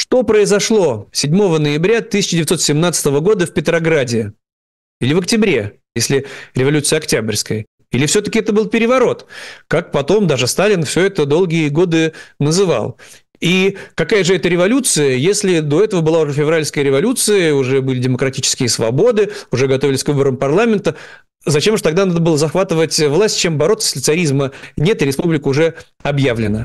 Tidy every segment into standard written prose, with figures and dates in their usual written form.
Что произошло 7 ноября 1917 года в Петрограде? Или в октябре, если революция Октябрьская? Или все-таки это был переворот, как потом даже Сталин все это долгие годы называл? И какая же это революция, если до этого была уже февральская революция, уже были демократические свободы, уже готовились к выборам парламента? Зачем же тогда надо было захватывать власть, чем бороться, если царизма нет и республика уже объявлена?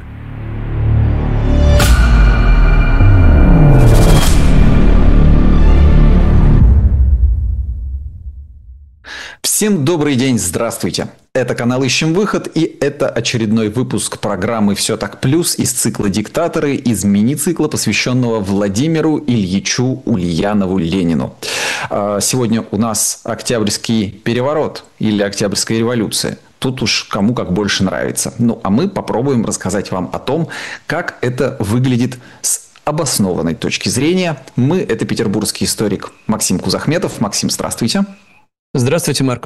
Всем добрый день, здравствуйте. Это канал «Ищем выход», и это очередной выпуск программы «Все так плюс» из цикла «Диктаторы», из мини-цикла, посвященного Владимиру Ильичу Ульянову Ленину. Сегодня у нас Октябрьский переворот или Октябрьская революция. Тут уж кому как больше нравится. Ну, а мы попробуем рассказать вам о том, как это выглядит с обоснованной точки зрения. Мы – это петербургский историк Максим Кузахметов. Максим, здравствуйте. Здравствуйте, Марк.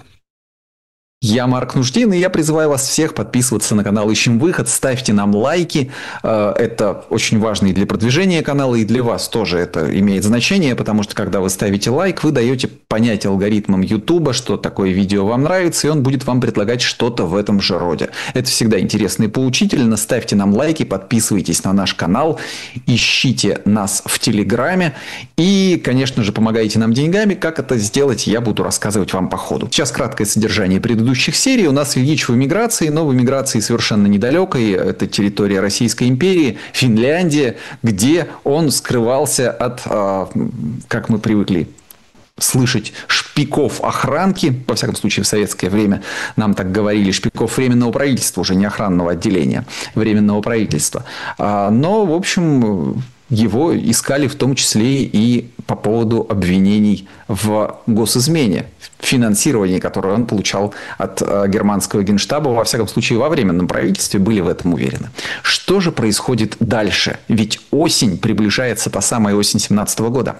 Я Марк Нуждин, и я призываю вас всех подписываться на канал «Ищем выход», ставьте нам лайки. Это очень важно и для продвижения канала, и для вас тоже это имеет значение, потому что, когда вы ставите лайк, вы даете понять алгоритмам YouTube, что такое видео вам нравится, и он будет вам предлагать что-то в этом же роде. Это всегда интересно и поучительно. Ставьте нам лайки, подписывайтесь на наш канал, ищите нас в Телеграме и, конечно же, помогайте нам деньгами. Как это сделать, я буду рассказывать вам по ходу. Сейчас краткое содержание предыдущих серий. У нас Ильич в эмиграции, но в эмиграции совершенно недалекой. Это территория Российской империи, Финляндия, где он скрывался от, как мы привыкли слышать, шпиков охранки. Во всяком случае, в советское время нам так говорили, шпиков временного правительства, уже не охранного отделения, временного правительства. Но, в общем, его искали в том числе и по поводу обвинений в госизмене, финансировании, которое он получал от германского генштаба, во всяком случае, во временном правительстве, были в этом уверены. Что же происходит дальше? Ведь осень, приближается та самая осень 17 года.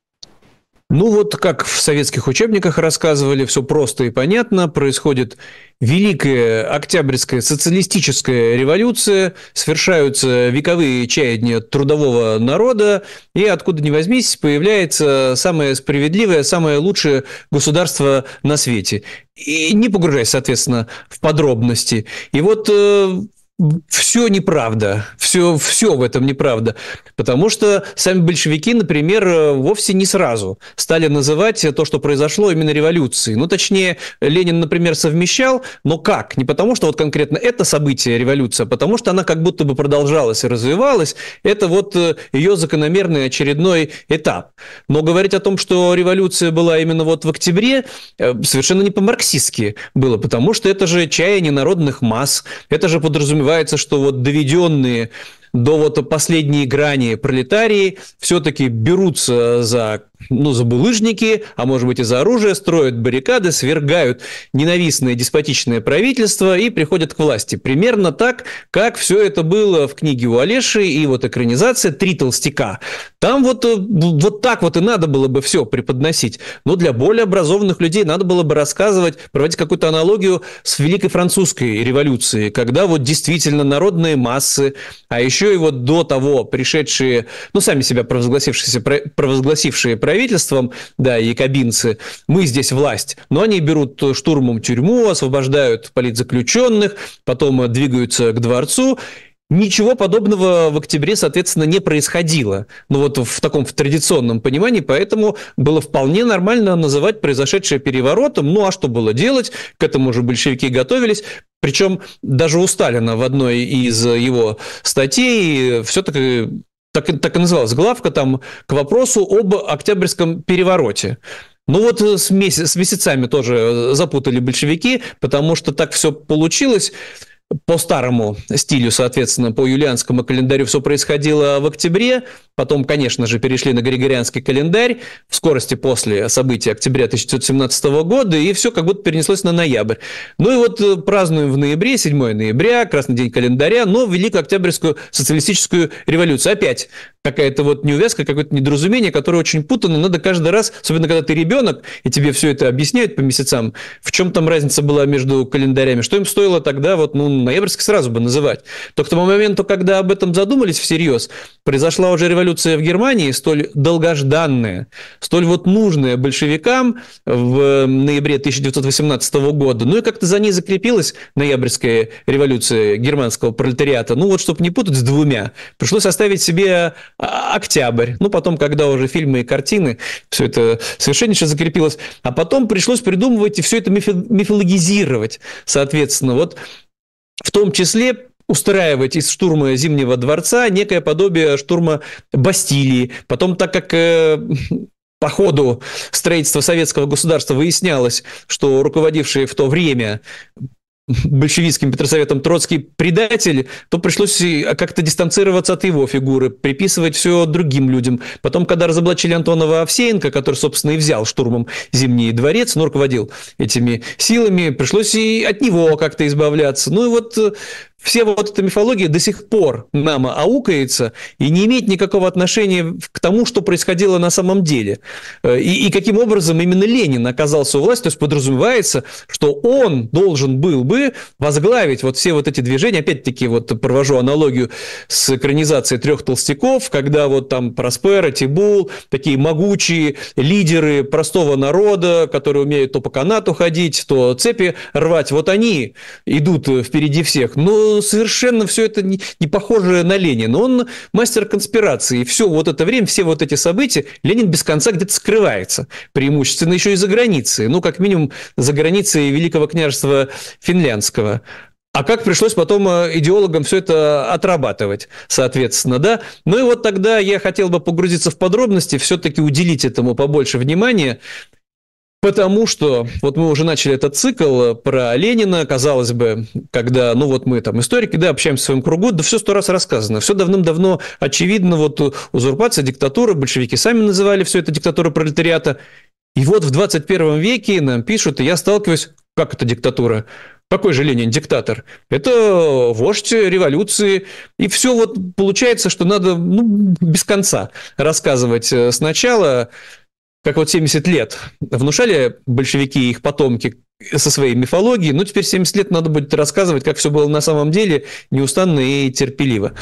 Ну вот, как в советских учебниках рассказывали, все просто и понятно. Происходит Великая Октябрьская социалистическая революция, свершаются вековые чаяния трудового народа, и откуда ни возьмись, появляется самое справедливое, самое лучшее государство на свете. И не погружаясь, соответственно, в подробности. И вот все неправда, все в этом неправда, потому что сами большевики, например, вовсе не сразу стали называть то, что произошло, именно революцией. Ну, точнее, Ленин, например, совмещал, но как? Не потому, что вот конкретно это событие революция, а потому что она как будто бы продолжалась и развивалась. Это вот ее закономерный очередной этап. Но говорить о том, что революция была именно вот в октябре, совершенно не по-марксистски было, потому что это же чаяние народных масс, это же подразумевается, что вот доведенные до вот последней грани пролетарии все-таки берутся за булыжники, а может быть и за оружие, строят баррикады, свергают ненавистное деспотичное правительство и приходят к власти. Примерно так, как все это было в книге у Олеши и вот экранизация «Три толстяка». Там вот так вот и надо было бы все преподносить. Но для более образованных людей надо было бы рассказывать, проводить какую-то аналогию с Великой Французской революцией, когда вот действительно народные массы, а еще и вот до того пришедшие, сами себя провозгласившие правительством, да, якобинцы, мы здесь власть, но они берут штурмом тюрьму, освобождают политзаключенных, потом двигаются к дворцу. Ничего подобного в октябре, соответственно, не происходило. В традиционном понимании, поэтому было вполне нормально называть произошедшее переворотом. А что было делать? К этому же большевики готовились. Причем даже у Сталина в одной из его статей все-таки так и называлась главка там к вопросу об Октябрьском перевороте. С месяцами тоже запутали большевики, потому что так все получилось. По старому стилю, соответственно, по юлианскому календарю все происходило в октябре, потом, конечно же, перешли на григорианский календарь в скорости после событий октября 1917 года, и все как будто перенеслось на ноябрь. Празднуем в ноябре, 7 ноября, красный день календаря, но Великую Октябрьскую социалистическую революцию. Опять какая-то неувязка, какое-то недоразумение, которое очень путано, надо каждый раз, особенно когда ты ребенок, и тебе все это объясняют по месяцам, в чем там разница была между календарями, что им стоило тогда ноябрьский сразу бы называть. То к тому моменту, когда об этом задумались всерьез, произошла уже революция революция в Германии, столь долгожданная, столь вот нужная большевикам в ноябре 1918 года, ну и как-то за ней закрепилась ноябрьская революция германского пролетариата. Ну вот, чтобы не путать с двумя, пришлось оставить себе октябрь. Ну потом, когда уже фильмы и картины, все это совершеннейше закрепилось. А потом пришлось придумывать и все это мифологизировать, соответственно. Вот в том числе устраивать из штурма Зимнего дворца некое подобие штурма Бастилии. Потом, так как по ходу строительства советского государства выяснялось, что руководивший в то время большевистским Петросоветом Троцкий предатель, то пришлось как-то дистанцироваться от его фигуры, приписывать все другим людям. Потом, когда разоблачили Антонова Овсеенко, который, собственно, и взял штурмом Зимний дворец, но руководил этими силами, пришлось и от него как-то избавляться. Ну и вот все вот эта мифология до сих пор нам аукается и не имеет никакого отношения к тому, что происходило на самом деле. И каким образом именно Ленин оказался у власти. То есть подразумевается, что он должен был бы возглавить вот все вот эти движения. Опять-таки вот провожу аналогию с экранизацией «Трех толстяков», когда вот там Проспера, Тибул, такие могучие лидеры простого народа, которые умеют то по канату ходить, то цепи рвать. Вот они идут впереди всех. Но совершенно все это не похоже на Ленина. Он мастер конспирации. И все вот это время, все вот эти события, Ленин без конца где-то скрывается. Преимущественно еще и за границей. Ну, как минимум, за границей Великого княжества Финляндского. А как пришлось потом идеологам все это отрабатывать, соответственно, да? Ну и вот тогда я хотел бы погрузиться в подробности, все-таки уделить этому побольше внимания. Потому что вот мы уже начали этот цикл про Ленина, казалось бы, когда, ну вот мы там историки, да, общаемся в своем кругу, да все 100 раз рассказано, все давным-давно очевидно, вот узурпация, диктатура, большевики сами называли все это диктатурой пролетариата, и вот в 21 веке нам пишут, и я сталкиваюсь, как это диктатура? Какой же Ленин диктатор? Это вождь революции. И все вот получается, что надо без конца рассказывать сначала. Как вот 70 лет внушали большевики и их потомки со своей мифологией, ну теперь 70 лет надо будет рассказывать, как все было на самом деле, неустанно и терпеливо.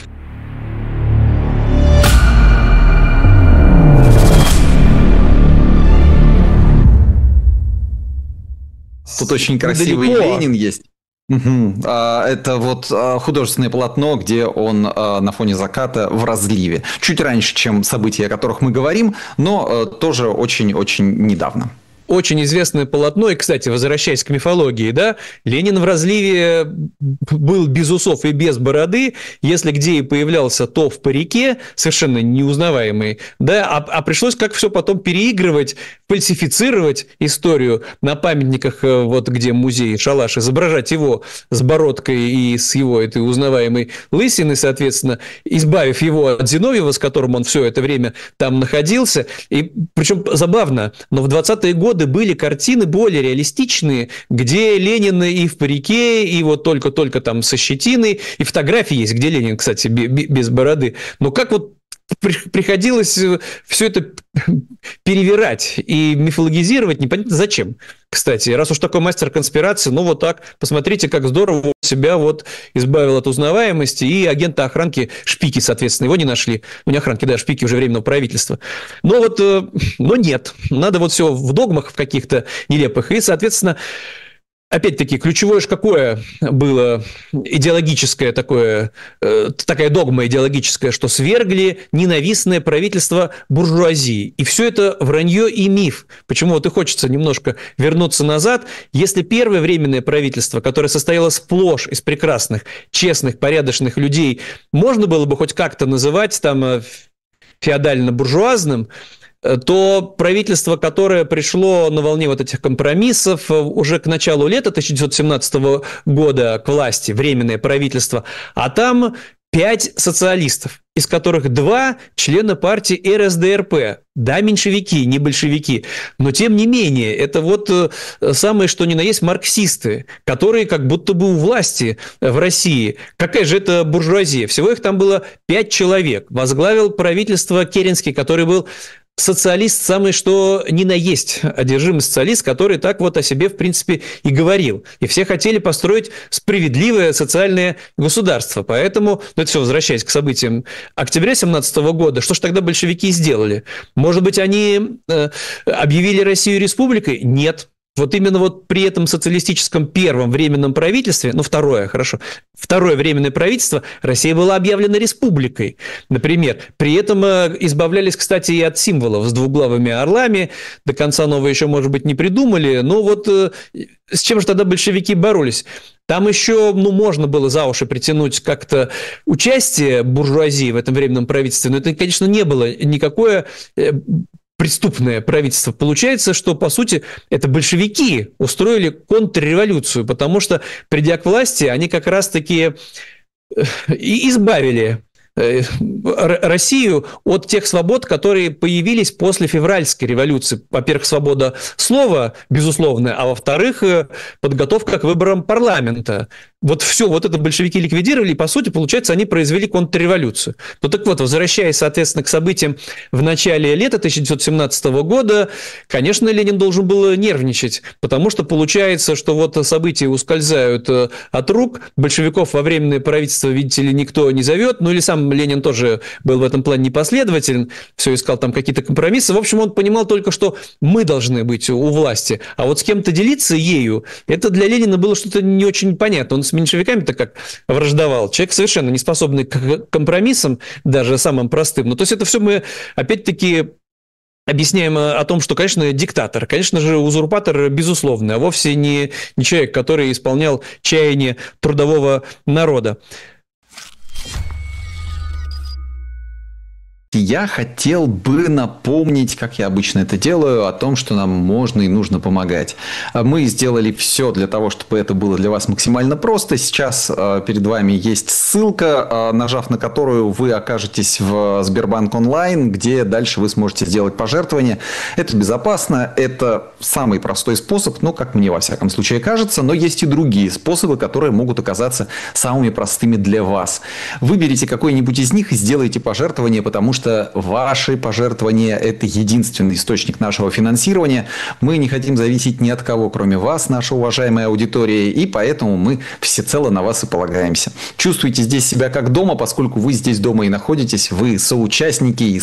Тут очень красивый Ленин есть. Угу. Это вот художественное полотно, где он на фоне заката в разливе. Чуть раньше, чем события, о которых мы говорим, но тоже очень-очень недавно. Очень известное полотно, и, кстати, возвращаясь к мифологии, да, Ленин в разливе был без усов и без бороды, если где и появлялся, то в парике, совершенно неузнаваемый, да, а пришлось как все потом переигрывать, фальсифицировать историю на памятниках, вот где музей Шалаш, изображать его с бородкой и с его этой узнаваемой лысиной, соответственно, избавив его от Зиновьева, с которым он все это время там находился, и причем забавно, но в 20-е годы были картины более реалистичные, где Ленин и в парике, и вот только-только там со щетиной, и фотографии есть, где Ленин, кстати, без бороды. Но как вот приходилось все это перевирать и мифологизировать, непонятно зачем. Кстати, раз уж такой мастер конспирации, ну вот так, посмотрите, как здорово себя вот избавил от узнаваемости, и агента охранки Шпики, соответственно, его не нашли. Ну, не охранки, да, Шпики уже временного правительства. Но вот, но нет, надо вот все в догмах в каких-то нелепых, и, соответственно, опять-таки, ключевое же какое было идеологическое такое, такая догма идеологическая, что свергли ненавистное правительство буржуазии. И все это вранье и миф. Почему вот и хочется немножко вернуться назад. Если первое временное правительство, которое состояло сплошь из прекрасных, честных, порядочных людей, можно было бы хоть как-то называть там феодально-буржуазным, то правительство, которое пришло на волне вот этих компромиссов уже к началу лета 1917 года к власти, временное правительство, а там 5 социалистов, из которых 2 члена партии РСДРП. Да, меньшевики, не большевики, но тем не менее, это вот самое что ни на есть марксисты, которые как будто бы у власти в России. Какая же это буржуазия? Всего их там было 5 человек. Возглавил правительство Керенский, который был социалист самый что ни на есть, одержимый социалист, который так вот о себе, в принципе, и говорил. И все хотели построить справедливое социальное государство. Поэтому, ну это все, возвращаясь к событиям октября 17 года, что ж тогда большевики сделали? Может быть, они объявили Россию республикой? Нет. Вот именно вот при этом социалистическом первом временном правительстве, ну, второе временное правительство, Россия была объявлена республикой, например. При этом избавлялись, кстати, и от символов с двуглавыми орлами. До конца нового еще, может быть, не придумали. Но вот с чем же тогда большевики боролись? Там еще, можно было за уши притянуть как-то участие буржуазии в этом временном правительстве, но это, конечно, не было никакое преступное правительство. Получается, что, по сути, это большевики устроили контрреволюцию, потому что, придя к власти, они как раз-таки и избавили Россию от тех свобод, которые появились после февральской революции. Во-первых, свобода слова, безусловно, а во-вторых, подготовка к выборам парламента. Вот все, вот это большевики ликвидировали, и, по сути, получается, они произвели контрреволюцию. Ну так вот, возвращаясь, соответственно, к событиям в начале лета 1917 года, конечно, Ленин должен был нервничать, потому что получается, что вот события ускользают от рук, большевиков во временное правительство, видите ли, никто не зовет, ну или сам Ленин тоже был в этом плане непоследователен, все искал там какие-то компромиссы. В общем, он понимал только, что мы должны быть у власти, а вот с кем-то делиться ею, это для Ленина было что-то не очень понятно. Он с меньшевиками-то как враждовал. Человек совершенно не способный к компромиссам, даже самым простым. Ну, то есть это все мы, опять-таки, объясняем о том, что, конечно, диктатор, конечно же, узурпатор безусловный, а вовсе не человек, который исполнял чаяние трудового народа. Я хотел бы напомнить, как я обычно это делаю, о том, что нам можно и нужно помогать. Мы сделали все для того, чтобы это было для вас максимально просто. Сейчас перед вами есть ссылка, нажав на которую вы окажетесь в Сбербанк онлайн, где дальше вы сможете сделать пожертвование. Это безопасно, это самый простой способ, ну, как мне во всяком случае кажется, но есть и другие способы, которые могут оказаться самыми простыми для вас. Выберите какой-нибудь из них и сделайте пожертвование, потому что ваши пожертвования – это единственный источник нашего финансирования. Мы не хотим зависеть ни от кого, кроме вас, наша уважаемая аудитория, и поэтому мы всецело на вас и полагаемся. Чувствуйте здесь себя как дома, поскольку вы здесь дома и находитесь, вы соучастники и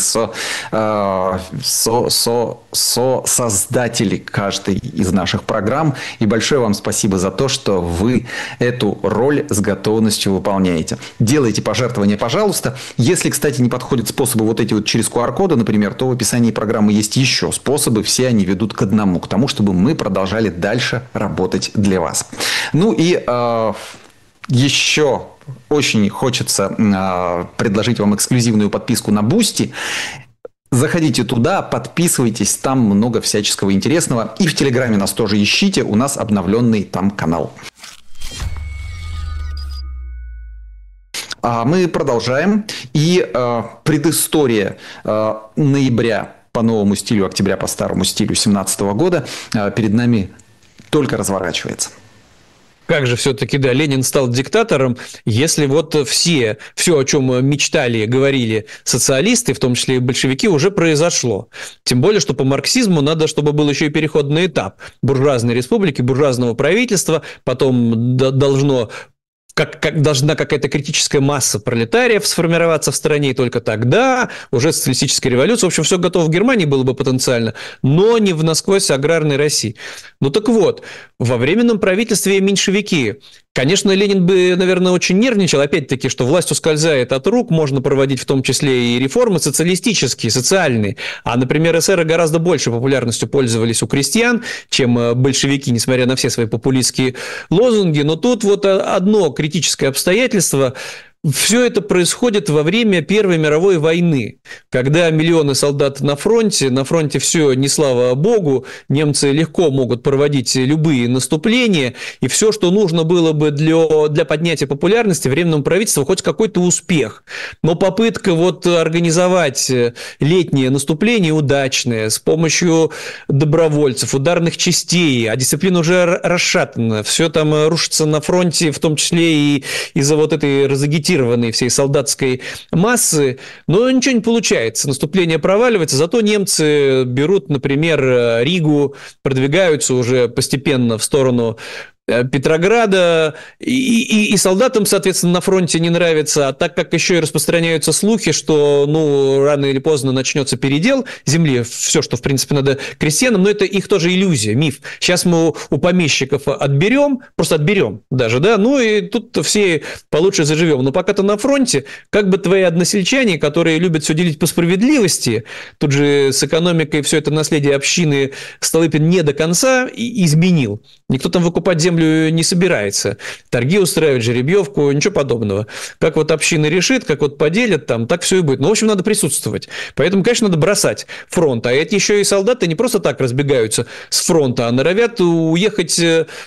сосоздатели каждой из наших программ. И большое вам спасибо за то, что вы эту роль с готовностью выполняете. Делайте пожертвования, пожалуйста. Если, кстати, не подходят способы вот эти вот через QR-коды, например, то в описании программы есть еще способы, все они ведут к одному, к тому, чтобы мы продолжали дальше работать для вас. Ну и еще очень хочется предложить вам эксклюзивную подписку на Boosty. Заходите туда, подписывайтесь, там много всяческого интересного. И в Телеграме нас тоже ищите, у нас обновленный там канал. Мы продолжаем. И предыстория ноября по новому стилю, октября по старому стилю 2017 года перед нами только разворачивается. Как же все-таки, да, Ленин стал диктатором, если вот все, о чем мечтали, говорили социалисты, в том числе и большевики, уже произошло. Тем более, что по марксизму надо, чтобы был еще и переходный этап буржуазной республики, буржуазного правительства, потом должно... Как должна какая-то критическая масса пролетариев сформироваться в стране, и только тогда уже социалистическая революция. В общем, все готово в Германии было бы потенциально, но не в насквозь аграрной России. Ну так вот, во временном правительстве меньшевики. Конечно, Ленин бы, наверное, очень нервничал, опять-таки, что власть ускользает от рук, можно проводить в том числе и реформы социалистические, социальные. А, например, эсеры гораздо больше популярностью пользовались у крестьян, чем большевики, несмотря на все свои популистские лозунги. Но тут вот одно критическое обстоятельство. Все это происходит во время Первой мировой войны, когда миллионы солдат на фронте все не слава богу, немцы легко могут проводить любые наступления, и все, что нужно было бы для поднятия популярности временному правительству, хоть какой-то успех. Но попытка вот организовать летнее наступление удачное с помощью добровольцев, ударных частей, а дисциплина уже расшатана, все там рушится на фронте, в том числе и из-за вот этой разагитированной мотивированной всей солдатской массы, но ничего не получается. Наступление проваливается, зато немцы берут, например, Ригу, продвигаются уже постепенно в сторону Петрограда, и солдатам, соответственно, на фронте не нравится, а так как еще и распространяются слухи, что, рано или поздно начнется передел земли, все, что, в принципе, надо крестьянам, но это их тоже иллюзия, миф. Сейчас мы у помещиков отберем, просто отберем даже, да, и тут все получше заживем. Но пока ты на фронте, как бы твои односельчане, которые любят все делить по справедливости, тут же с экономикой все это наследие общины Столыпин не до конца изменил. Никто там выкупать землю не собирается. Торги устраивать, жеребьевку, ничего подобного. Как вот община решит, как вот поделят там, так все и будет. В общем, надо присутствовать. Поэтому, конечно, надо бросать фронт. А эти еще и солдаты не просто так разбегаются с фронта, а норовят уехать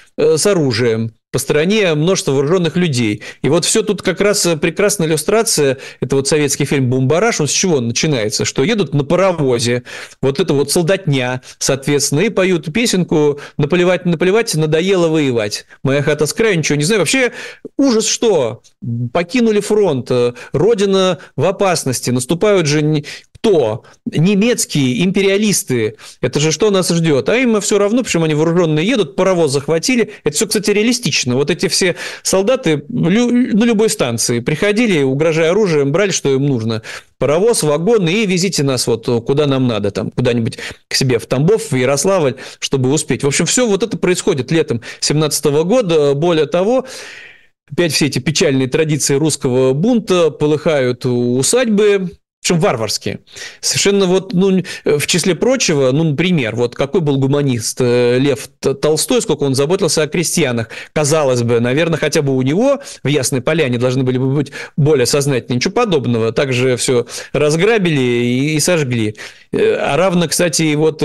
с оружием. По стране множество вооруженных людей. И вот все тут как раз прекрасная иллюстрация. Это вот советский фильм «Бумбараш». Он с чего начинается? Что едут на паровозе, вот это вот солдатня, соответственно, и поют песенку «Наплевать, наплевать, надоело воевать». «Моя хата с краю», ничего не знаю. Вообще ужас, что покинули фронт, родина в опасности, наступают же... Кто? Немецкие империалисты. Это же что нас ждет? А им все равно, почему они вооруженные едут, паровоз захватили. Это все, кстати, реалистично. Вот эти все солдаты на любой станции приходили, угрожая оружием, брали, что им нужно. Паровоз, вагон, и везите нас вот куда нам надо, там, куда-нибудь к себе в Тамбов, в Ярославль, чтобы успеть. В общем, все вот это происходит летом 2017 года. Более того, опять все эти печальные традиции русского бунта полыхают усадьбы, причем варварские. Совершенно вот, в числе прочего, например, вот какой был гуманист Лев Толстой, сколько он заботился о крестьянах. Казалось бы, наверное, хотя бы у него в Ясной Поляне должны были бы быть более сознательны. Ничего подобного. Также все разграбили и сожгли. А равно, кстати, и вот...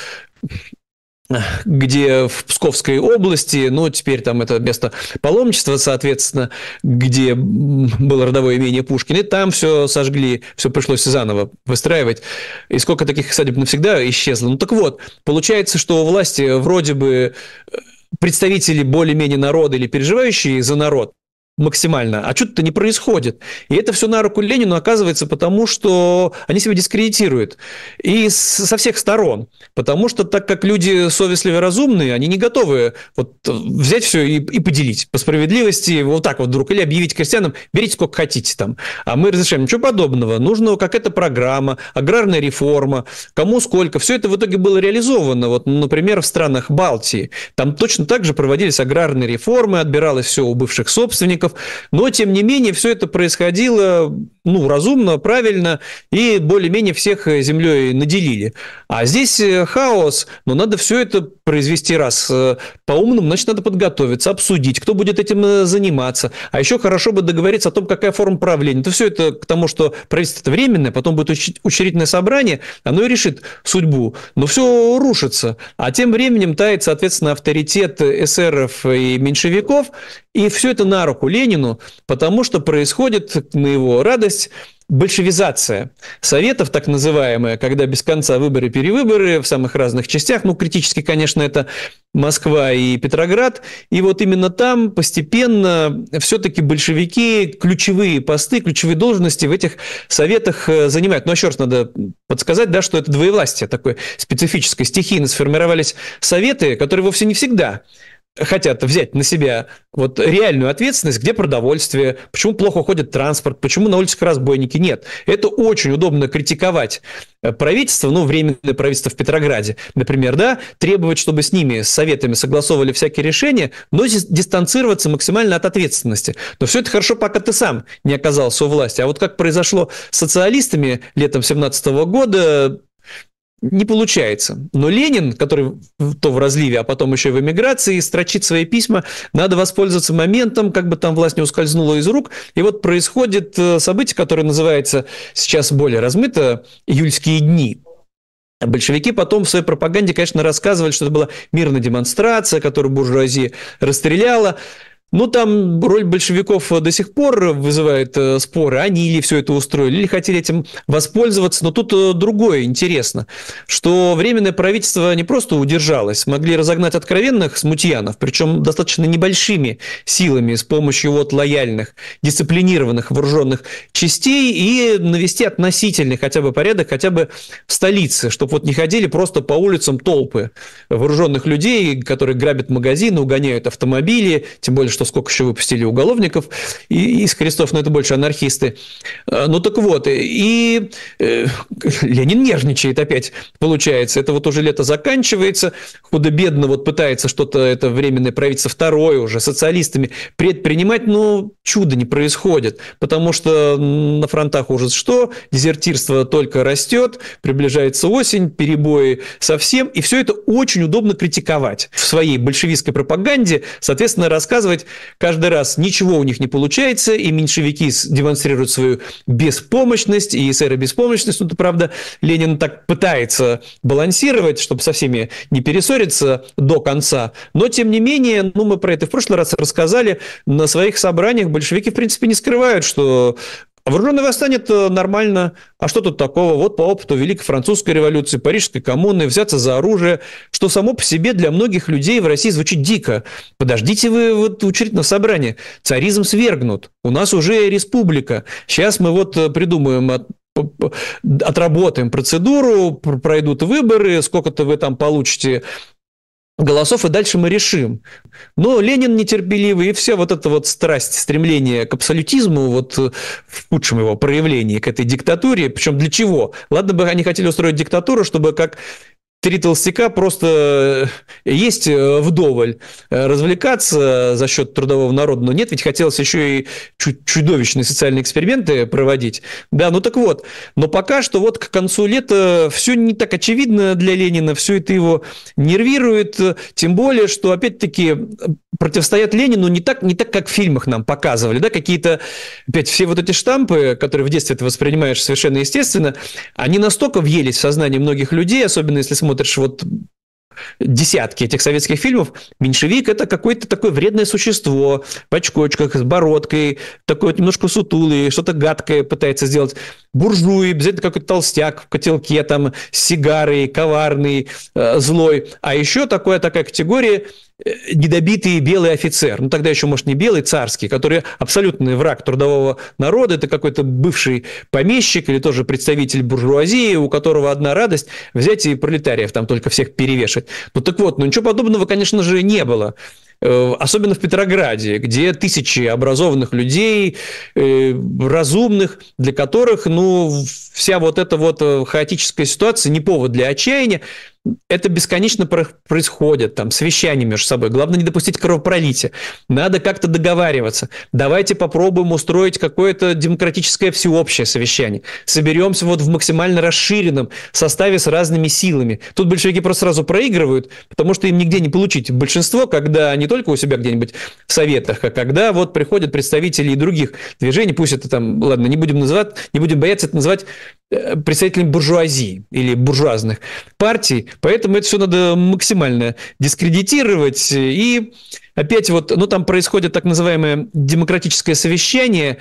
где в Псковской области, теперь там это место паломничества, соответственно, где было родовое имение Пушкина, и там все сожгли, все пришлось заново выстраивать. И сколько таких садеб навсегда исчезло. Так вот, получается, что у власти вроде бы представители более-менее народа или переживающие за народ, максимально, а что-то не происходит. И это все на руку Ленину оказывается, потому что они себя дискредитируют. И со всех сторон. Потому что, так как люди совестливые, разумные, они не готовы вот взять все и поделить по справедливости, вот так вот вдруг, или объявить крестьянам, берите сколько хотите там. А мы разрешаем. Ничего подобного. Нужна какая-то программа, аграрная реформа, кому сколько. Все это в итоге было реализовано. Вот, например, в странах Балтии. Там точно так же проводились аграрные реформы, отбиралось все у бывших собственников. Но, тем не менее, все это происходило разумно, правильно, и более-менее всех землей наделили. А здесь хаос, но надо все это произвести раз по-умному, значит, надо подготовиться, обсудить, кто будет этим заниматься. А еще хорошо бы договориться о том, какая форма правления. То все это к тому, что правительство это временное, потом будет учредительное собрание, оно и решит судьбу. Но все рушится. А тем временем тает, соответственно, авторитет эсеров и меньшевиков, и все это на руку Ленину, потому что происходит, на его радость, большевизация советов, так называемая, когда без конца выборы-перевыборы в самых разных частях, критически, конечно, это Москва и Петроград, и вот именно там постепенно все-таки большевики ключевые посты, ключевые должности в этих советах занимают. Но еще раз надо подсказать, да, что это двоевластие такое специфическое, стихийно сформировались советы, которые вовсе не всегда хотят взять на себя вот реальную ответственность, где продовольствие, почему плохо ходит транспорт, почему на улицах разбойники. Нет, это очень удобно критиковать правительство, временное правительство в Петрограде, например, да, требовать, чтобы с ними, с советами согласовывали всякие решения, но дистанцироваться максимально от ответственности. Но все это хорошо, пока ты сам не оказался у власти. А вот как произошло с социалистами летом 2017 года, не получается. Но Ленин, который то в разливе, а потом еще и в эмиграции, строчит свои письма, надо воспользоваться моментом, как бы там власть не ускользнула из рук. И вот происходит событие, которое называется сейчас более размыто «Июльские дни». Большевики потом в своей пропаганде, конечно, рассказывали, что это была мирная демонстрация, которую буржуазия расстреляла. Ну, там роль большевиков до сих пор вызывает споры. Они ли все это устроили, или хотели этим воспользоваться. Но тут другое интересно, что Временное правительство не просто удержалось, смогли разогнать откровенных смутьянов, причем достаточно небольшими силами, с помощью вот лояльных, дисциплинированных вооруженных частей, и навести относительный хотя бы порядок, хотя бы в столице, чтобы вот не ходили просто по улицам толпы вооруженных людей, которые грабят магазины, угоняют автомобили, тем более, что сколько еще выпустили уголовников из крестов, но это больше анархисты. Ну так вот, и Ленин нервничает опять, получается. Это вот уже лето заканчивается, худо-бедно вот пытается что-то это Временное правительство второе уже социалистами предпринимать, но чудо не происходит, потому что на фронтах уже что? Дезертирство только растет, приближается осень, перебои совсем, и все это очень удобно критиковать в своей большевистской пропаганде, соответственно, рассказывать каждый раз, ничего у них не получается, и меньшевики демонстрируют свою беспомощность, и эсеры беспомощность. Ну, это, правда, Ленин так пытается балансировать, чтобы со всеми не перессориться до конца. Но, тем не менее, ну, мы про это в прошлый раз рассказали, на своих собраниях большевики, в принципе, не скрывают, что вооруженное восстание – это нормально. А что тут такого? Вот по опыту Великой Французской революции, Парижской коммуны, взяться за оружие, что само по себе для многих людей в России звучит дико. Подождите вы вот учредительное собрание. Царизм свергнут. У нас уже республика. Сейчас мы вот придумаем, отработаем процедуру, пройдут выборы, сколько-то вы там получите голосов, и дальше мы решим. Но Ленин нетерпеливый, и вся вот эта вот страсть, стремление к абсолютизму, вот в худшем его проявлении, к этой диктатуре, причем для чего? Ладно бы они хотели устроить диктатуру, чтобы как три толстяка просто есть вдоволь, развлекаться за счет трудового народа, но нет, ведь хотелось еще и чудовищные социальные эксперименты проводить. Да, ну так вот, но пока что вот к концу лета все не так очевидно для Ленина, все это его нервирует, тем более, что опять-таки противостоят Ленину не так, как в фильмах нам показывали, да, какие-то, опять, все вот эти штампы, которые в детстве ты воспринимаешь совершенно естественно, они настолько въелись в сознание многих людей, особенно если смотришь вот десятки этих советских фильмов, меньшевик – это какое-то такое вредное существо, в очкочках, с бородкой, такой вот немножко сутулый, что-то гадкое пытается сделать. Буржуй, обязательно какой-то толстяк в котелке, там, с сигарой, коварный, злой. А еще такая категория недобитый белый офицер, ну тогда еще, может, не белый, царский, который абсолютный враг трудового народа, это какой-то бывший помещик или тоже представитель буржуазии, у которого одна радость – взять и пролетариев там только всех перевешать. Ну так вот, ну ничего подобного, конечно же, не было. Особенно в Петрограде, где тысячи образованных людей, разумных, для которых, ну, вся вот эта вот хаотическая ситуация не повод для отчаяния. Это бесконечно происходит, там, совещания между собой. Главное не допустить кровопролития. Надо как-то договариваться. Давайте попробуем устроить какое-то демократическое всеобщее совещание. Соберемся вот в максимально расширенном составе с разными силами. Тут большевики просто сразу проигрывают, потому что им нигде не получить большинство, когда не только у себя где-нибудь в советах, а когда вот приходят представители и других движений, пусть это там, ладно, не будем бояться это называть представителями буржуазии или буржуазных партий, поэтому это все надо максимально дискредитировать. И опять вот, ну, там происходит так называемое демократическое совещание,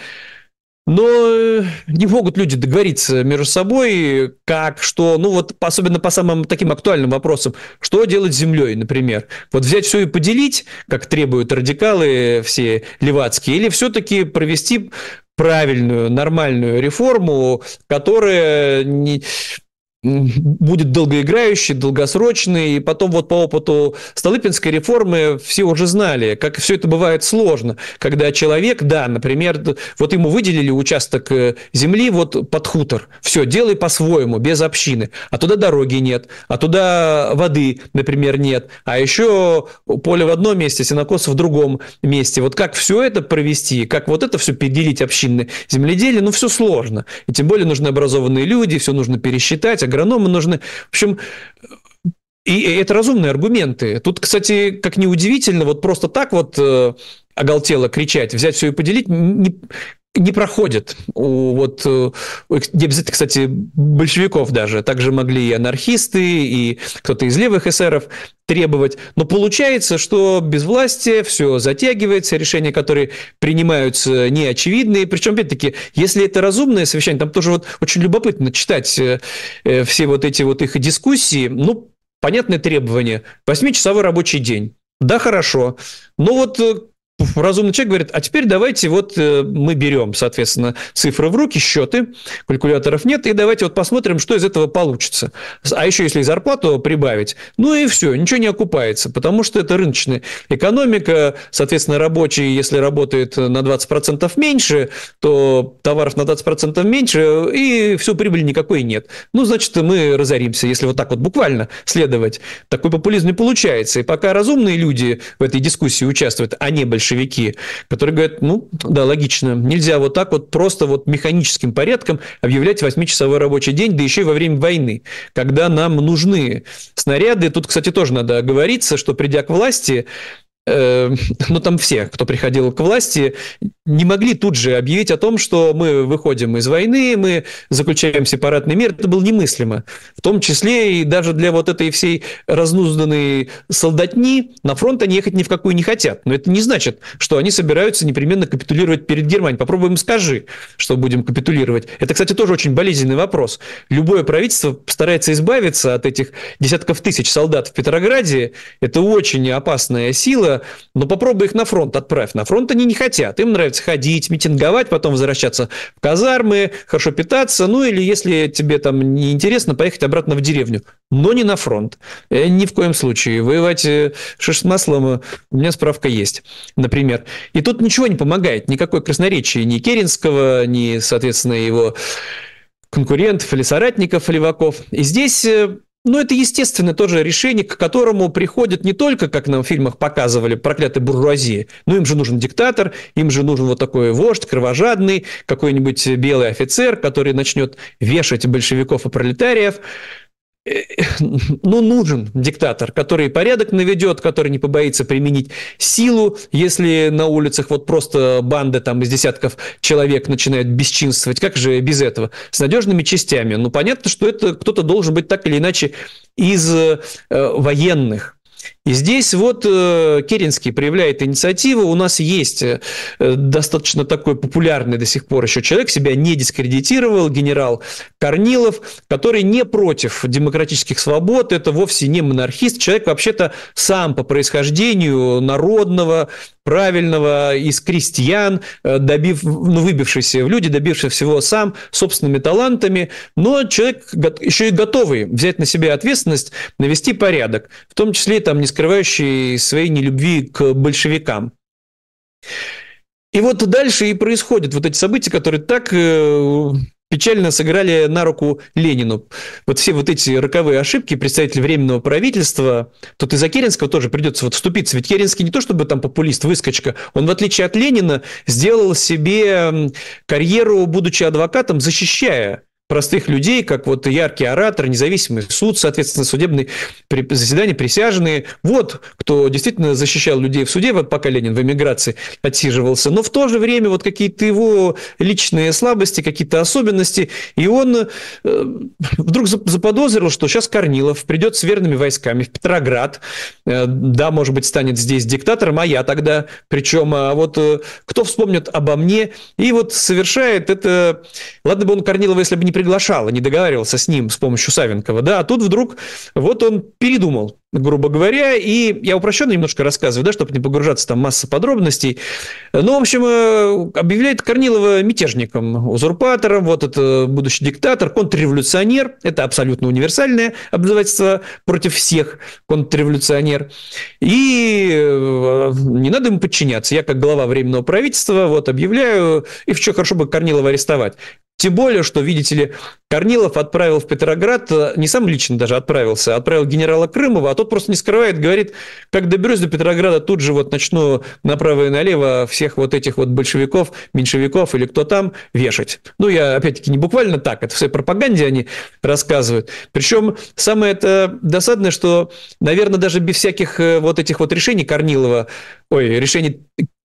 но не могут люди договориться между собой, как, что, ну вот особенно по самым таким актуальным вопросам, что делать с землей, например. Вот взять все и поделить, как требуют радикалы все левацкие, или все-таки провести правильную, нормальную реформу, которая будет долгоиграющей, долгосрочной, и потом вот по опыту Столыпинской реформы все уже знали, как все это бывает сложно, когда человек, да, например, вот ему выделили участок земли вот под хутор, все, делай по-своему, без общины, а туда дороги нет, а туда воды, например, нет, а еще поле в одном месте, сенокос в другом месте, вот как все это провести, как вот это все переделить общинное земледелие, ну все сложно, и тем более нужны образованные люди, все нужно пересчитать, агрономы нужны. В общем, и это разумные аргументы. Тут, кстати, как ни удивительно, вот просто так вот оголтело кричать, взять все и поделить, не проходит не обязательно, кстати, большевиков даже. Также могли и анархисты, и кто-то из левых эсеров требовать. Но получается, что безвластие все затягивается, решения, которые принимаются, неочевидные. Причем, опять-таки, если это разумное совещание, там тоже вот очень любопытно читать все вот эти вот их дискуссии. Понятное требование. 8-часовой рабочий день. Да, хорошо. Но вот разумный человек говорит, а теперь давайте мы берем, соответственно, цифры в руки, счеты, калькуляторов нет, и давайте посмотрим, что из этого получится. А еще если и зарплату прибавить, и все, ничего не окупается, потому что это рыночная экономика, соответственно, рабочий, если работает на 20% меньше, то товаров на 20% меньше, и всю прибыль никакой нет. Значит, мы разоримся, если вот так вот буквально следовать. Такой популизм не получается. И пока разумные люди в этой дискуссии участвуют, а не большевики, которые говорят, да, логично, нельзя вот так вот просто механическим порядком объявлять 8-часовой рабочий день, да еще и во время войны, когда нам нужны снаряды. Тут, кстати, тоже надо оговориться, что придя к власти, там все, кто приходил к власти, не могли тут же объявить о том, что мы выходим из войны, мы заключаем сепаратный мир. Это было немыслимо. В том числе и даже для вот этой всей разнузданной солдатни на фронт они ехать ни в какую не хотят. Но это не значит, что они собираются непременно капитулировать перед Германией. Попробуй им скажи, что будем капитулировать. Это, кстати, тоже очень болезненный вопрос. Любое правительство старается избавиться от этих десятков тысяч солдат в Петрограде. Это очень опасная сила. Но попробуй их на фронт отправь. На фронт они не хотят. Им нравится ходить, митинговать, потом возвращаться в казармы, хорошо питаться. Или если тебе там не интересно, поехать обратно в деревню. Но не на фронт. Ни в коем случае. Воевать шиш с маслом, у меня справка есть, например. И тут ничего не помогает. Никакой красноречия ни Керенского, ни, соответственно, его конкурентов или соратников леваков. И здесь... это естественное тоже решение, к которому приходят не только, как нам в фильмах показывали, проклятые буржуазии. Им же нужен диктатор, им же нужен вот такой вождь кровожадный, какой-нибудь белый офицер, который начнет вешать большевиков и пролетариев. Нужен диктатор, который порядок наведет, который не побоится применить силу, если на улицах просто банды из десятков человек начинают бесчинствовать. Как же без этого? С надежными частями. Понятно, что это кто-то должен быть так или иначе из военных. И здесь Керенский проявляет инициативу. У нас есть достаточно такой популярный до сих пор еще человек, себя не дискредитировал, генерал Корнилов, который не против демократических свобод, это вовсе не монархист, человек вообще-то сам по происхождению народного, правильного, из крестьян, выбившийся в люди, добившийся всего сам, собственными талантами, но человек еще и готовый взять на себя ответственность, навести порядок, в том числе не скрывающий своей нелюбви к большевикам. И дальше и происходят эти события, которые так печально сыграли на руку Ленину. Все эти роковые ошибки представителей Временного правительства, тут из-за Керенского тоже придется вступиться. Ведь Керенский не то чтобы популист, выскочка, он, в отличие от Ленина, сделал себе карьеру, будучи адвокатом, защищая простых людей, как яркий оратор, независимый суд, соответственно, судебные заседания, присяжные. Кто действительно защищал людей в суде, пока Ленин в эмиграции отсиживался. Но в то же время какие-то его личные слабости, какие-то особенности. И он вдруг заподозрил, что сейчас Корнилов придет с верными войсками в Петроград. Да, может быть, станет здесь диктатором, а я тогда. Причем, кто вспомнит обо мне? И совершает это... Ладно бы он Корнилова, если бы не приглашал, не договаривался с ним с помощью Савенкова, да, а тут вдруг он передумал, грубо говоря, и я упрощенно немножко рассказываю, чтобы не погружаться, масса подробностей. В общем, объявляет Корнилова мятежником, узурпатором, это будущий диктатор, контрреволюционер, это абсолютно универсальное обзывательство против всех, контрреволюционер, и не надо ему подчиняться. Я, как глава Временного правительства, объявляю, и в что хорошо бы Корнилова арестовать. Тем более, что, видите ли, Корнилов отправил в Петроград, не сам лично даже отправился, отправил генерала Крымова, а тот просто не скрывает, говорит, как доберусь до Петрограда, тут же начну направо и налево всех этих большевиков, меньшевиков или кто там вешать. Я, опять-таки, не буквально так, это в своей пропаганде они рассказывают. Причем самое это досадное, что, наверное, даже без всяких этих решений Корнилова, решений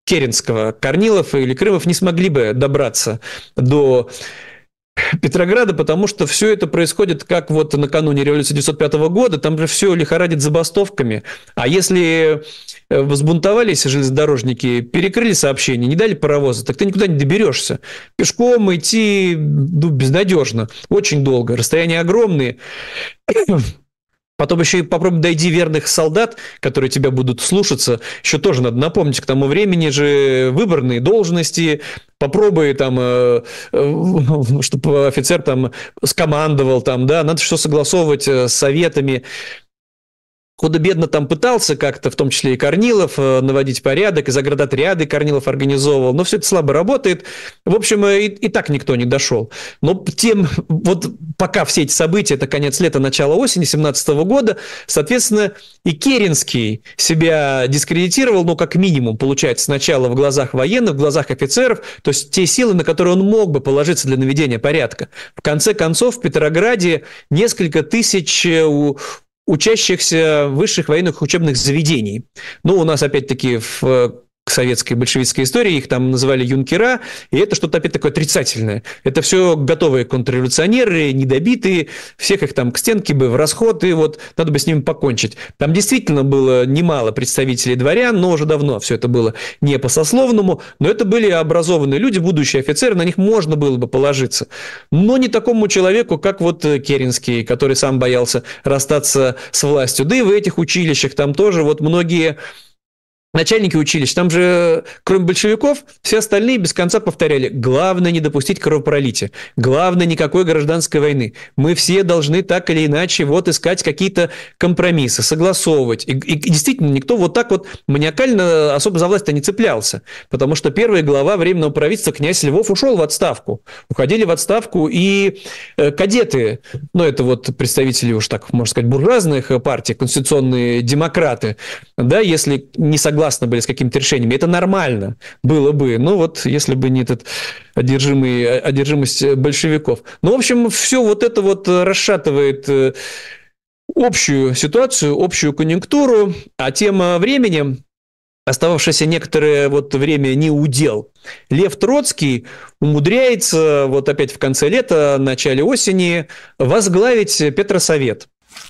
Керенского, Корнилов или Крымов не смогли бы добраться до Петрограда, потому что все это происходит как вот накануне революции 1905 года, там же все лихорадит забастовками. А если взбунтовались железнодорожники, перекрыли сообщения, не дали паровоза, так ты никуда не доберешься. Пешком идти безнадежно, очень долго, расстояния огромные. Потом еще и попробуй дойди верных солдат, которые тебя будут слушаться. Еще тоже надо напомнить, к тому времени же выборные должности. Попробуй там, чтобы офицер там скомандовал, там, да, надо все согласовывать с советами. Худо-бедно там пытался как-то, в том числе и Корнилов, наводить порядок, и заградотряды Корнилов организовывал, но все это слабо работает. В общем, и так никто не дошел. Но вот пока все эти события, это конец лета, начало осени 17 года, соответственно, и Керенский себя дискредитировал, ну, как минимум, получается, сначала в глазах военных, в глазах офицеров, то есть те силы, на которые он мог бы положиться для наведения порядка. В конце концов, в Петрограде несколько тысяч учащихся высших военных учебных заведений. Ну, у нас, опять-таки, в советской большевистской истории их там называли юнкера, и это что-то опять такое отрицательное. Это все готовые контрреволюционеры, недобитые, всех их там к стенке бы в расход, и вот надо бы с ними покончить. Там действительно было немало представителей дворян, но уже давно все это было не по сословному, но это были образованные люди, будущие офицеры, на них можно было бы положиться. Но не такому человеку, как вот Керенский, который сам боялся расстаться с властью. Да и в этих училищах там тоже вот многие начальники училищ, там же, кроме большевиков, все остальные без конца повторяли: главное не допустить кровопролития, главное никакой гражданской войны. Мы все должны так или иначе вот искать какие-то компромиссы, согласовывать. И действительно, никто вот так вот маниакально особо за власть-то не цеплялся, потому что первый глава Временного правительства князь Львов ушел в отставку. Уходили в отставку и кадеты, ну это вот представители уж так, можно сказать, буржуазных партий, конституционные демократы, да, если не согласны были с какими-то решениями, это нормально было бы, ну вот если бы не этот одержимость большевиков. Ну, в общем, все вот это вот расшатывает общую ситуацию, общую конъюнктуру, а тем временем, остававшееся некоторое вот время не удел, Лев Троцкий умудряется вот опять в конце лета, начале осени возглавить Петросовет.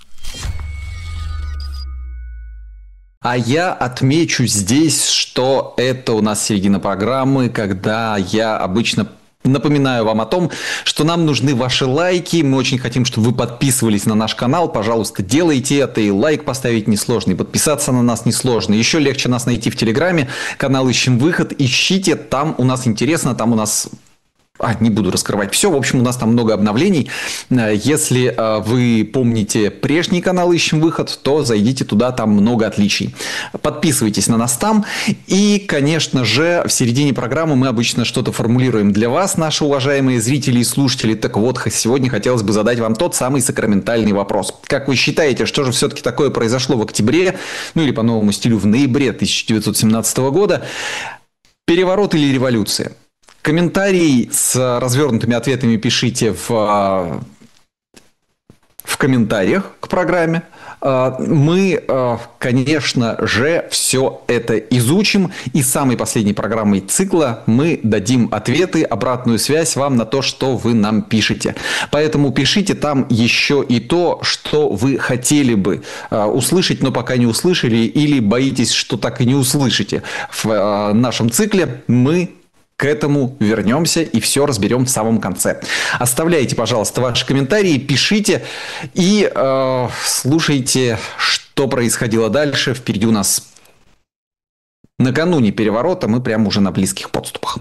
А я отмечу здесь, что это у нас середина программы, когда я обычно напоминаю вам о том, что нам нужны ваши лайки. Мы очень хотим, чтобы вы подписывались на наш канал. Пожалуйста, делайте это. И лайк поставить несложно, и подписаться на нас несложно. Еще легче нас найти в Телеграме. Канал «Ищем выход». Ищите, там у нас интересно, там у нас... не буду раскрывать все. В общем, у нас там много обновлений. Если вы помните прежний канал «Ищем выход», то зайдите туда, там много отличий. Подписывайтесь на нас там. И, конечно же, в середине программы мы обычно что-то формулируем для вас, наши уважаемые зрители и слушатели. Так вот, сегодня хотелось бы задать вам тот самый сакраментальный вопрос. Как вы считаете, что же все-таки такое произошло в октябре, ну или по новому стилю в ноябре 1917 года? Переворот или революция? Комментарий с развернутыми ответами пишите в комментариях к программе. Мы, конечно же, все это изучим. И самой последней программой цикла мы дадим ответы, обратную связь вам на то, что вы нам пишете. Поэтому пишите там еще и то, что вы хотели бы услышать, но пока не услышали, или боитесь, что так и не услышите. В нашем цикле мы к этому вернемся и все разберем в самом конце. Оставляйте, пожалуйста, ваши комментарии, пишите и слушайте, что происходило дальше. Впереди у нас накануне переворота, мы прямо уже на близких подступах.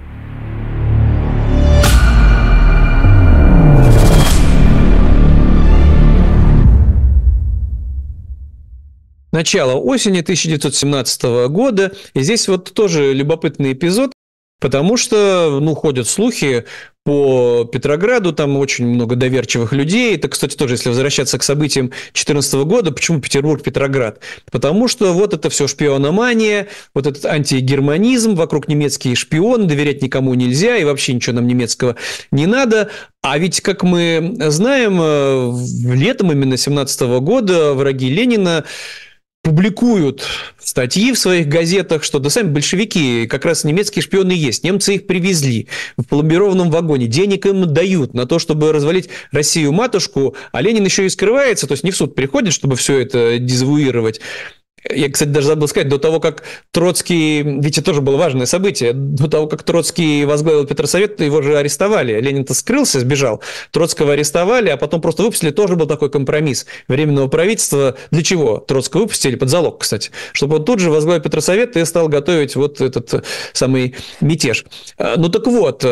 Начало осени 1917 года. И здесь вот тоже любопытный эпизод. Потому что, ходят слухи по Петрограду, там очень много доверчивых людей. Это, кстати, тоже, если возвращаться к событиям 2014 года, почему Петербург-Петроград? Потому что вот это все шпиономания, вот этот антигерманизм, вокруг немецкие шпионы, доверять никому нельзя, и вообще ничего нам немецкого не надо. А ведь, как мы знаем, летом именно 2017 года враги Ленина публикуют статьи в своих газетах, что да сами большевики, как раз немецкие шпионы есть, немцы их привезли в пломбированном вагоне, денег им дают на то, чтобы развалить Россию-матушку, а Ленин еще и скрывается, то есть не в суд приходит, чтобы все это дезавуировать. Я, кстати, даже забыл сказать, до того, как Троцкий, ведь это тоже было важное событие, до того, как Троцкий возглавил Петросовет, его же арестовали. Ленин-то скрылся, сбежал. Троцкого арестовали, а потом просто выпустили. Тоже был такой компромисс Временного правительства. Для чего? Троцкого выпустили под залог, кстати. Чтобы он тут же возглавил Петросовет и стал готовить вот этот самый мятеж. Ну так вот,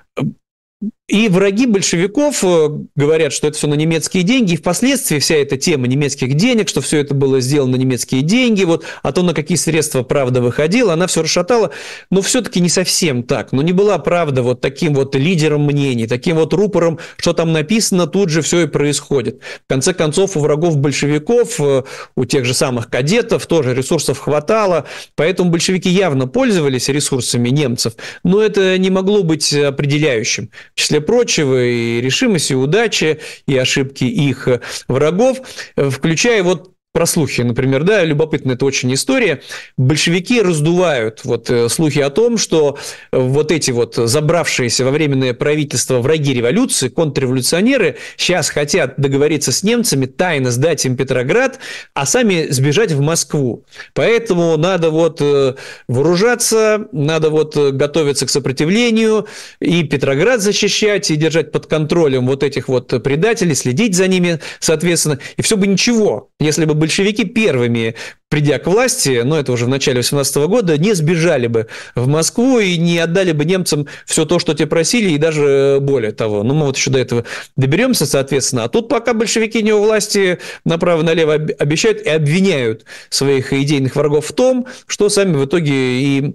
и враги большевиков говорят, что это все на немецкие деньги, и впоследствии вся эта тема немецких денег, что все это было сделано на немецкие деньги, вот, а то на какие средства правда выходила, она все расшатала, но все-таки не совсем так, но не была правда вот таким вот лидером мнений, таким вот рупором, что там написано, тут же все и происходит. В конце концов, у врагов большевиков, у тех же самых кадетов тоже ресурсов хватало, поэтому большевики явно пользовались ресурсами немцев, но это не могло быть определяющим. В числе прочего и решимость, и удача, и ошибки их врагов, включая вот про слухи, например, да, любопытная это очень история. Большевики раздувают вот слухи о том, что вот эти вот забравшиеся во временное правительство враги революции, контрреволюционеры, сейчас хотят договориться с немцами, тайно сдать им Петроград, а сами сбежать в Москву. Поэтому надо вот вооружаться, надо вот готовиться к сопротивлению, и Петроград защищать, и держать под контролем вот этих вот предателей, следить за ними, соответственно. И все бы ничего, если бы большевики первыми, придя к власти, ну, это уже в начале 18 года, не сбежали бы в Москву и не отдали бы немцам все то, что те просили, и даже более того. Ну, мы вот еще до этого доберемся, соответственно. А тут пока большевики не у власти, направо-налево обещают и обвиняют своих идейных врагов в том, что сами в итоге и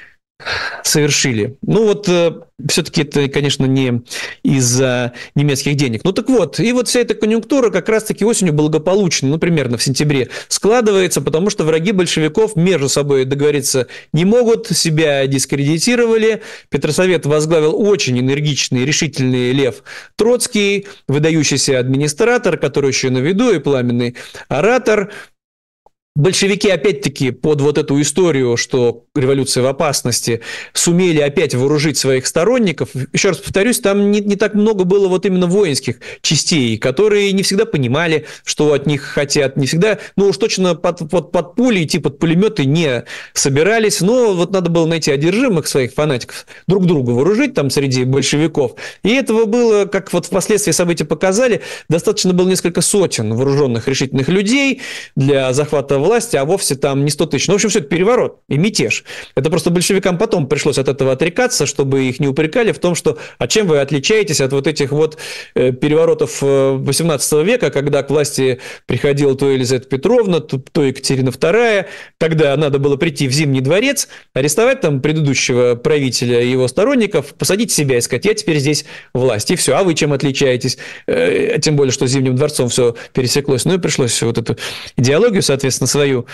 совершили. Ну вот все-таки это, конечно, не из-за немецких денег. Ну так вот, и вот вся эта конъюнктура как раз-таки осенью благополучно, ну примерно в сентябре, складывается, потому что враги большевиков между собой договориться не могут, себя дискредитировали. Петросовет возглавил очень энергичный, решительный Лев Троцкий, выдающийся администратор, который еще на виду, и пламенный оратор. Большевики, опять-таки, под вот эту историю, что революция в опасности, сумели опять вооружить своих сторонников. Еще раз повторюсь, там не так много было вот именно воинских частей, которые не всегда понимали, что от них хотят, не всегда, ну уж точно под пули идти, под пулеметы не собирались, но вот надо было найти одержимых своих фанатиков, друг друга вооружить там среди большевиков. И этого было, как вот впоследствии события показали, достаточно было несколько сотен вооруженных решительных людей для захвата власти, а вовсе там не 100 тысяч. Ну, в общем, все это переворот и мятеж. Это просто большевикам потом пришлось от этого отрекаться, чтобы их не упрекали в том, что а чем вы отличаетесь от вот этих вот переворотов 18 века, когда к власти приходила то Елизавета Петровна, то Екатерина II, когда надо было прийти в Зимний дворец, арестовать там предыдущего правителя и его сторонников, посадить себя и сказать, я теперь здесь власть. И все. А вы чем отличаетесь? Тем более, что с Зимним дворцом все пересеклось. Ну и пришлось вот эту идеологию, соответственно, свою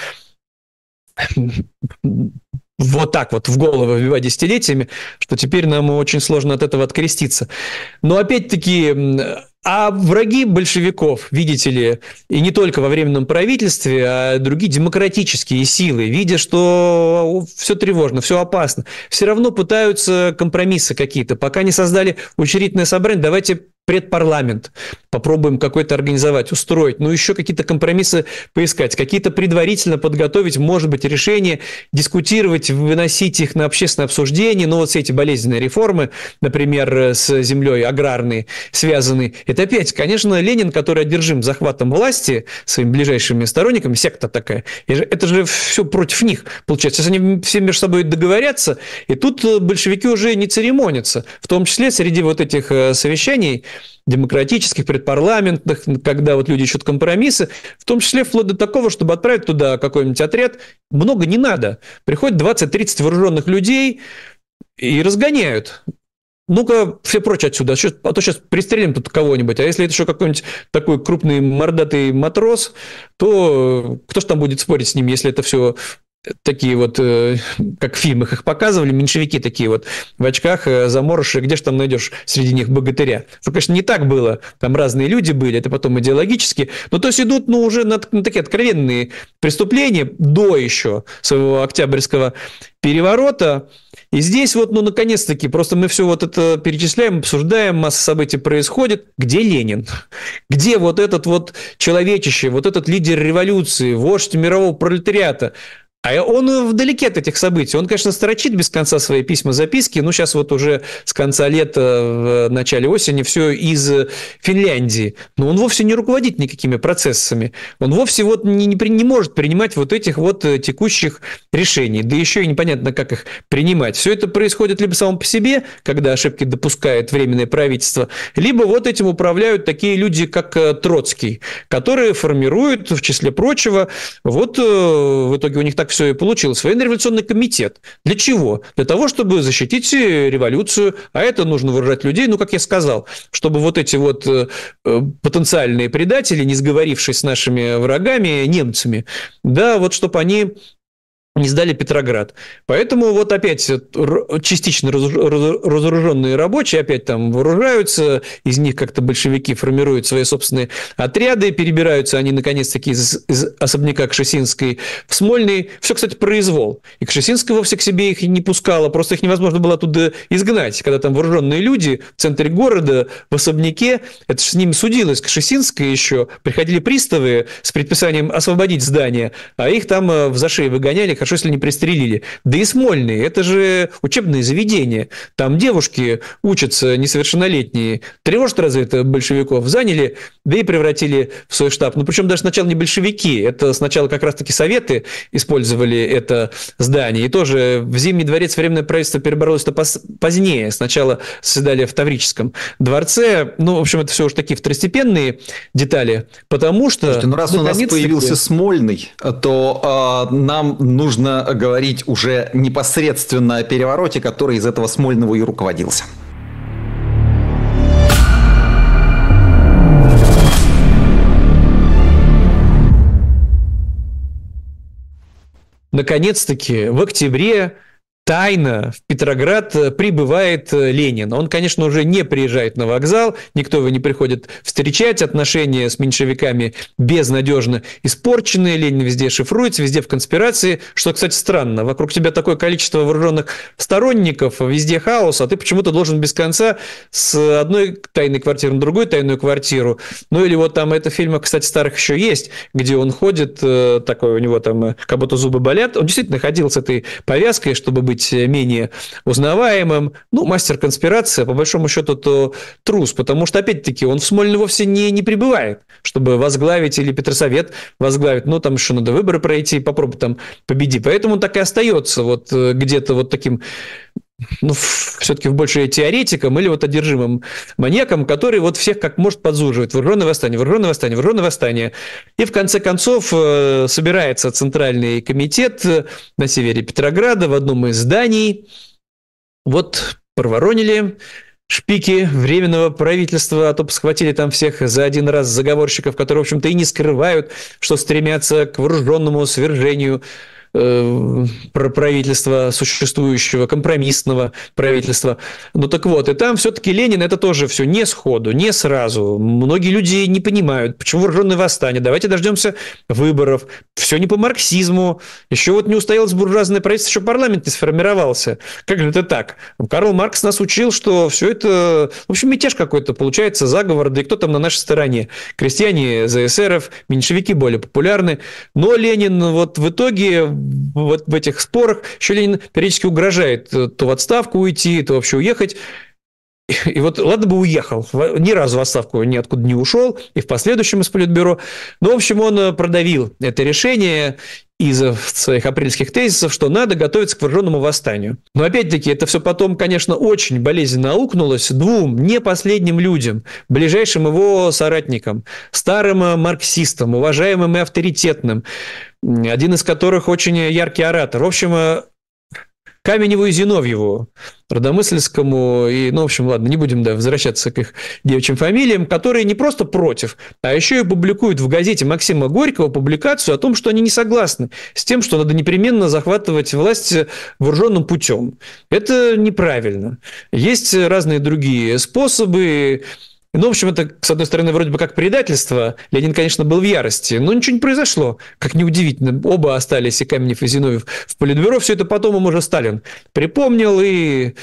вот так вот в голову вбивать десятилетиями, что теперь нам очень сложно от этого откреститься. Но опять-таки, а враги большевиков, видите ли, и не только во Временном правительстве, а другие демократические силы, видя, что все тревожно, все опасно, все равно пытаются компромиссы какие-то. Пока не создали учредительное собрание, давайте предпарламент попробуем какой-то организовать, устроить, ну еще какие-то компромиссы поискать, какие-то предварительно подготовить, может быть, решения, дискутировать, выносить их на общественное обсуждение. Ну вот все эти болезненные реформы, например, с землей аграрные связаны. Это опять, конечно, Ленин, который одержим захватом власти своими ближайшими сторонниками, секта такая, это же все против них получается. Сейчас они все между собой договорятся, и тут большевики уже не церемонятся, в том числе среди вот этих совещаний демократических, предпарламентных, когда вот люди ищут компромиссы, в том числе вплоть до такого, чтобы отправить туда какой-нибудь отряд, много не надо. Приходит 20-30 вооруженных людей и разгоняют. Ну-ка, все прочь отсюда, а то сейчас пристрелим тут кого-нибудь. А если это еще какой-нибудь такой крупный мордатый матрос, то кто ж там будет спорить с ним, если это все такие вот, как в фильмах их показывали, меньшевики такие вот в очках, заморыши, где же там найдешь среди них богатыря? Что, конечно, не так было, там разные люди были, это потом идеологически, но то есть идут, ну, уже на такие откровенные преступления до еще своего Октябрьского переворота. И здесь вот, ну, наконец-таки, просто мы все вот это перечисляем, обсуждаем, масса событий происходит. Где Ленин? Где вот этот вот человечище, вот этот лидер революции, вождь мирового пролетариата? А он вдалеке от этих событий. Он, конечно, строчит без конца свои письма-записки, но сейчас вот уже с конца лета, в начале осени все из Финляндии. Но он вовсе не руководит никакими процессами. Он вовсе вот не может принимать вот этих вот текущих решений. Да еще и непонятно, как их принимать. Все это происходит либо само по себе, когда ошибки допускает Временное правительство, либо вот этим управляют такие люди, как Троцкий, которые формируют, в числе прочего, вот в итоге у них так все и получилось. Военно-революционный комитет. Для чего? Для того, чтобы защитить революцию, а это нужно вооружать людей, ну, как я сказал, чтобы вот эти вот потенциальные предатели, не сговорившись с нашими врагами, немцами, да, вот чтобы они не сдали Петроград. Поэтому вот опять частично разоруженные рабочие опять там вооружаются, из них как-то большевики формируют свои собственные отряды, перебираются они наконец-таки из особняка Кшесинской в Смольный. Все, кстати, произвол. И Кшесинская вовсе к себе их не пускала, просто их невозможно было оттуда изгнать, когда там вооруженные люди в центре города, в особняке, это же с ними судилось Кшесинская еще, приходили приставы с предписанием освободить здание, а их там в зашей выгоняли, хорошо, если не пристрелили. Да и Смольный, это же учебные заведения. Там девушки учатся несовершеннолетние. Тревожит разве это большевиков? Заняли, да и превратили в свой штаб. Ну, причем даже сначала не большевики. Это сначала как раз-таки советы использовали это здание. И тоже в Зимний дворец Временное правительство перебралось-то позднее. Сначала заседали в Таврическом дворце. Ну, в общем, это все уж такие второстепенные детали. Потому что... Слушайте, ну раз у нас появился Смольный, то нам нужно говорить уже непосредственно о перевороте, который из этого Смольного и руководился. Наконец-таки в октябре тайно в Петроград прибывает Ленин. Он, конечно, уже не приезжает на вокзал, никто его не приходит встречать, отношения с меньшевиками безнадежно испорчены, Ленин везде шифруется, везде в конспирации, что, кстати, странно. Вокруг тебя такое количество вооруженных сторонников, везде хаос, а ты почему-то должен без конца с одной тайной квартиры на другую тайную квартиру. Ну или вот там это в фильмах, кстати, старых еще есть, где он ходит, такой у него там как будто зубы болят. Он действительно ходил с этой повязкой, чтобы быть менее узнаваемым. Ну, мастер конспирации, по большому счету, то трус, потому что, опять-таки, он в Смольный вовсе не прибывает, чтобы возглавить или Петросовет возглавить. Ну, там еще надо выборы пройти, попробуй там победи. Поэтому он так и остается вот где-то вот таким, ну, все-таки в больше теоретиком или вот одержимым маньяком, который вот всех как может подзуживает. Вооруженное восстание, вооруженное восстание, вооруженное восстание. И в конце концов собирается Центральный комитет на севере Петрограда в одном из зданий. Вот проворонили шпики Временного правительства, а то схватили там всех за один раз заговорщиков, которые, в общем-то, и не скрывают, что стремятся к вооруженному свержению правительства существующего, компромиссного правительства. Ну так вот, и там все-таки Ленин это тоже все не сходу, не сразу. Многие люди не понимают, почему вооруженное восстание. Давайте дождемся выборов. Все не по марксизму. Еще вот не устоялось буржуазное правительство, еще парламент не сформировался. Как же это так? Карл Маркс нас учил, что все это, в общем, мятеж какой-то получается, заговор, да и кто там на нашей стороне? Крестьяне за эсеров, меньшевики более популярны. Но Ленин вот в итоге вот в этих спорах еще Ленин периодически угрожает то в отставку уйти, то вообще уехать. И вот ладно бы уехал, ни разу в отставку ниоткуда не ушел, и в последующем из Политбюро. Но, в общем, он продавил это решение из-за своих апрельских тезисов, что надо готовиться к вооруженному восстанию. Но, опять-таки, это все потом, конечно, очень болезненно аукнулось двум не последним людям, ближайшим его соратникам, старым марксистам, уважаемым и авторитетным, один из которых очень яркий оратор. В общем, Каменеву и Зиновьеву, Родомысльскому, и, ну, в общем, ладно, не будем, да, возвращаться к их девичьим фамилиям, которые не просто против, а еще и публикуют в газете Максима Горького публикацию о том, что они не согласны с тем, что надо непременно захватывать власть вооруженным путем. Это неправильно. Есть разные другие способы. Ну, в общем, это, с одной стороны, вроде бы как предательство. Ленин, конечно, был в ярости, но ничего не произошло. Как неудивительно, оба остались, и Каменев, и Зиновьев, в Политбюро. Все это потом им уже Сталин припомнил и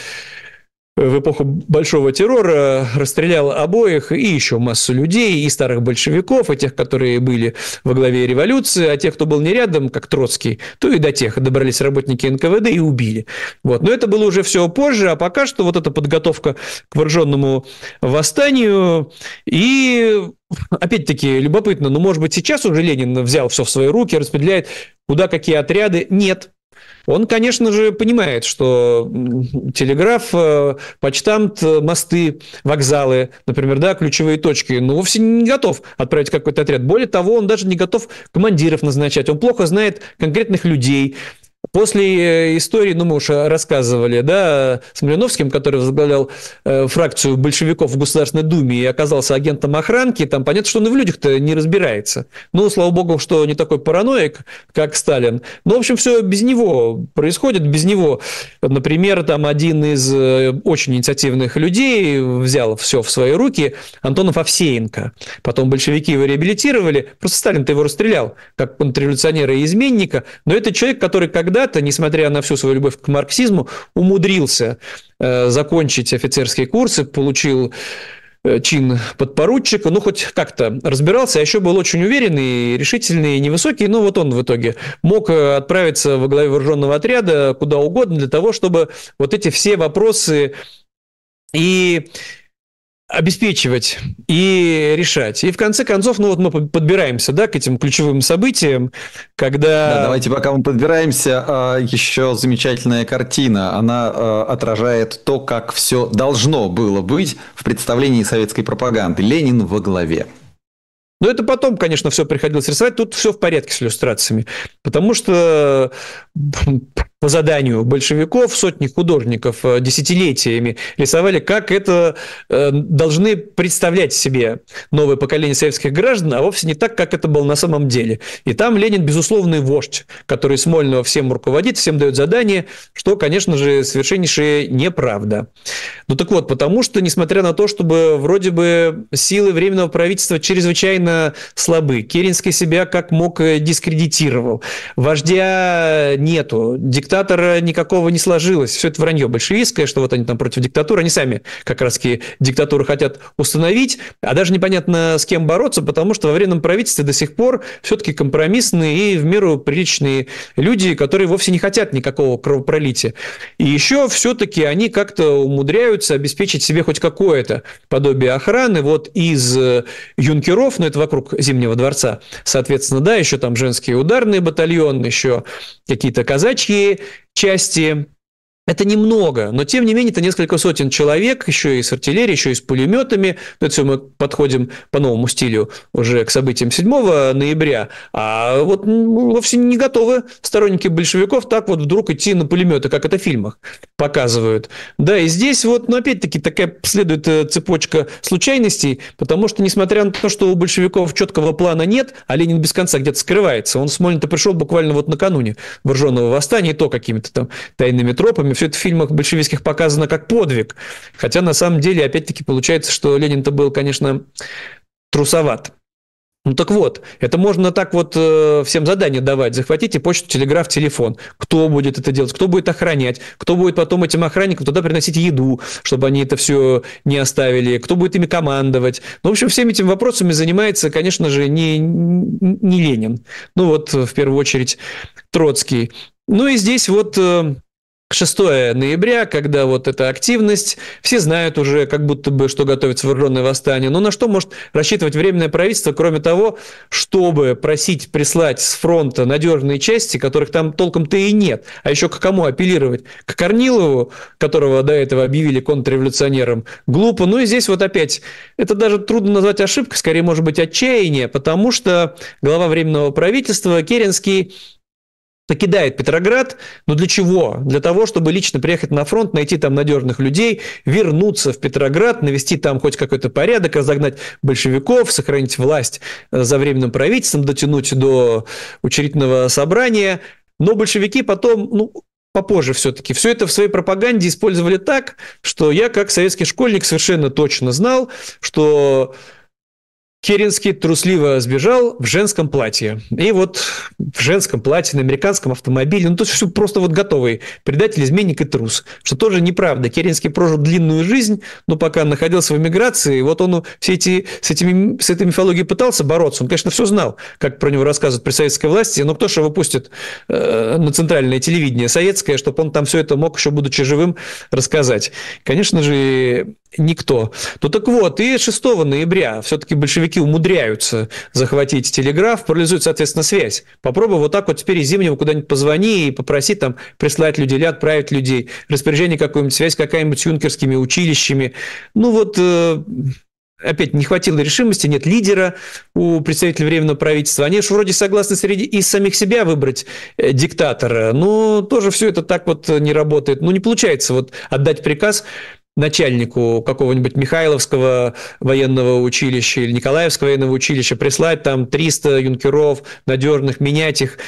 в эпоху Большого террора расстрелял обоих и еще массу людей, и старых большевиков, и тех, которые были во главе революции, а тех, кто был не рядом, как Троцкий, то и до тех добрались работники НКВД и убили. Вот. Но это было уже все позже, а пока что вот эта подготовка к вооруженному восстанию. И опять-таки любопытно, ну, может быть, сейчас уже Ленин взял все в свои руки, распределяет, куда какие отряды. Нет. Он, конечно же, понимает, что телеграф, почтамт, мосты, вокзалы, например, да, ключевые точки, ну, вовсе не готов отправить какой-то отряд. Более того, он даже не готов командиров назначать. Он плохо знает конкретных людей. После истории, ну, мы уже рассказывали, да, с Малиновским, который возглавлял фракцию большевиков в Государственной Думе и оказался агентом охранки, там понятно, что он и в людях-то не разбирается. Ну, слава богу, что не такой параноик, как Сталин. Но, в общем, все без него происходит, без него. Например, там один из очень инициативных людей взял все в свои руки, Антонов Овсеенко. Потом большевики его реабилитировали, просто Сталин-то его расстрелял, как контрреволюционера и изменника, но это человек, который когда-то, несмотря на всю свою любовь к марксизму, умудрился закончить офицерские курсы, получил чин подпоручика, ну, хоть как-то разбирался, а еще был очень уверенный, решительный, невысокий, но вот он в итоге мог отправиться во главе вооруженного отряда куда угодно для того, чтобы вот эти все вопросы и обеспечивать и решать. И в конце концов, ну вот мы подбираемся, да, к этим ключевым событиям, когда... Да, давайте, пока мы подбираемся, еще замечательная картина. Она отражает то, как все должно было быть в представлении советской пропаганды. Ленин во главе. Но это потом, конечно, все приходилось рисовать. Тут все в порядке с иллюстрациями. Потому что по заданию большевиков сотни художников десятилетиями рисовали, как это должны представлять себе новое поколение советских граждан, а вовсе не так, как это было на самом деле. И там Ленин безусловный вождь, который Смольного всем руководит, всем дает задания, что, конечно же, совершеннейшая неправда. Ну так вот, потому что, несмотря на то, чтобы вроде бы силы Временного правительства чрезвычайно слабы, Керенский себя как мог дискредитировал, вождя нету, диктатора никакого не сложилось, все это вранье большевистское, что вот они там против диктатуры, они сами как раз-таки диктатуру хотят установить, а даже непонятно с кем бороться, потому что во Временном правительстве до сих пор все-таки компромиссные и в меру приличные люди, которые вовсе не хотят никакого кровопролития. И еще все-таки они как-то умудряются обеспечить себе хоть какое-то подобие охраны. Вот из юнкеров, ну это вокруг Зимнего дворца, соответственно, да, еще там женские ударные батальоны, еще какие-то казачьи части. Это немного, но тем не менее это несколько сотен человек, еще и с артиллерией, еще и с пулеметами. Это все мы подходим по новому стилю уже к событиям 7 ноября. А вот вовсе не готовы сторонники большевиков так вот вдруг идти на пулеметы, как это в фильмах показывают. Да, и здесь вот, ну, опять-таки, такая следует цепочка случайностей, потому что, несмотря на то, что у большевиков четкого плана нет, а Ленин без конца где-то скрывается, он в Смольный-то пришел буквально вот накануне вооруженного восстания, и то какими-то там тайными тропами. Все это в фильмах большевистских показано как подвиг. Хотя, на самом деле, опять-таки, получается, что Ленин-то был, конечно, трусоват. Ну так вот, это можно так вот всем задания давать. Захватите почту, телеграф, телефон. Кто будет это делать? Кто будет охранять? Кто будет потом этим охранникам туда приносить еду, чтобы они это все не оставили? Кто будет ими командовать? Ну, в общем, всеми этими вопросами занимается, конечно же, не Ленин. Ну вот, в первую очередь, Троцкий. Ну и здесь вот... 6 ноября, когда вот эта активность, все знают уже, как будто бы, что готовится вооруженное восстание. Но на что может рассчитывать Временное правительство, кроме того, чтобы просить прислать с фронта надежные части, которых там толком-то и нет. А еще к кому апеллировать? К Корнилову, которого до этого объявили контрреволюционером? Глупо. Ну и здесь вот опять, это даже трудно назвать ошибкой, скорее может быть отчаяние, потому что глава Временного правительства Керенский покидает Петроград, но для чего? Для того, чтобы лично приехать на фронт, найти там надежных людей, вернуться в Петроград, навести там хоть какой-то порядок, разогнать большевиков, сохранить власть за временным правительством, дотянуть до учредительного собрания. Но большевики потом, попозже все-таки, все это в своей пропаганде использовали так, что я, как советский школьник, совершенно точно знал, что Керенский трусливо сбежал в женском платье. И вот в женском платье, на американском автомобиле, то есть все просто вот готовый предатель, изменник и трус. Что тоже неправда. Керенский прожил длинную жизнь, но пока находился в эмиграции, вот он с этой мифологией пытался бороться. Он, конечно, все знал, как про него рассказывают при советской власти, но кто же его пустит на центральное телевидение советское, чтобы он там все это мог, еще будучи живым, рассказать? Конечно же, никто. Так вот, и 6 ноября все-таки большевики умудряются захватить телеграф, парализуют, соответственно, связь. Попробуй вот так вот теперь из Зимнего куда-нибудь позвони и попроси там прислать людей или отправить людей. Распоряжение какое-нибудь, связь какая-нибудь с юнкерскими училищами. Опять не хватило решимости, нет лидера у представителей Временного правительства. Они же вроде согласны среди из самих себя выбрать диктатора, но тоже все это так вот не работает. Не получается вот отдать приказ начальнику какого-нибудь Михайловского военного училища или Николаевского военного училища прислать там 300 юнкеров надежных, менять их.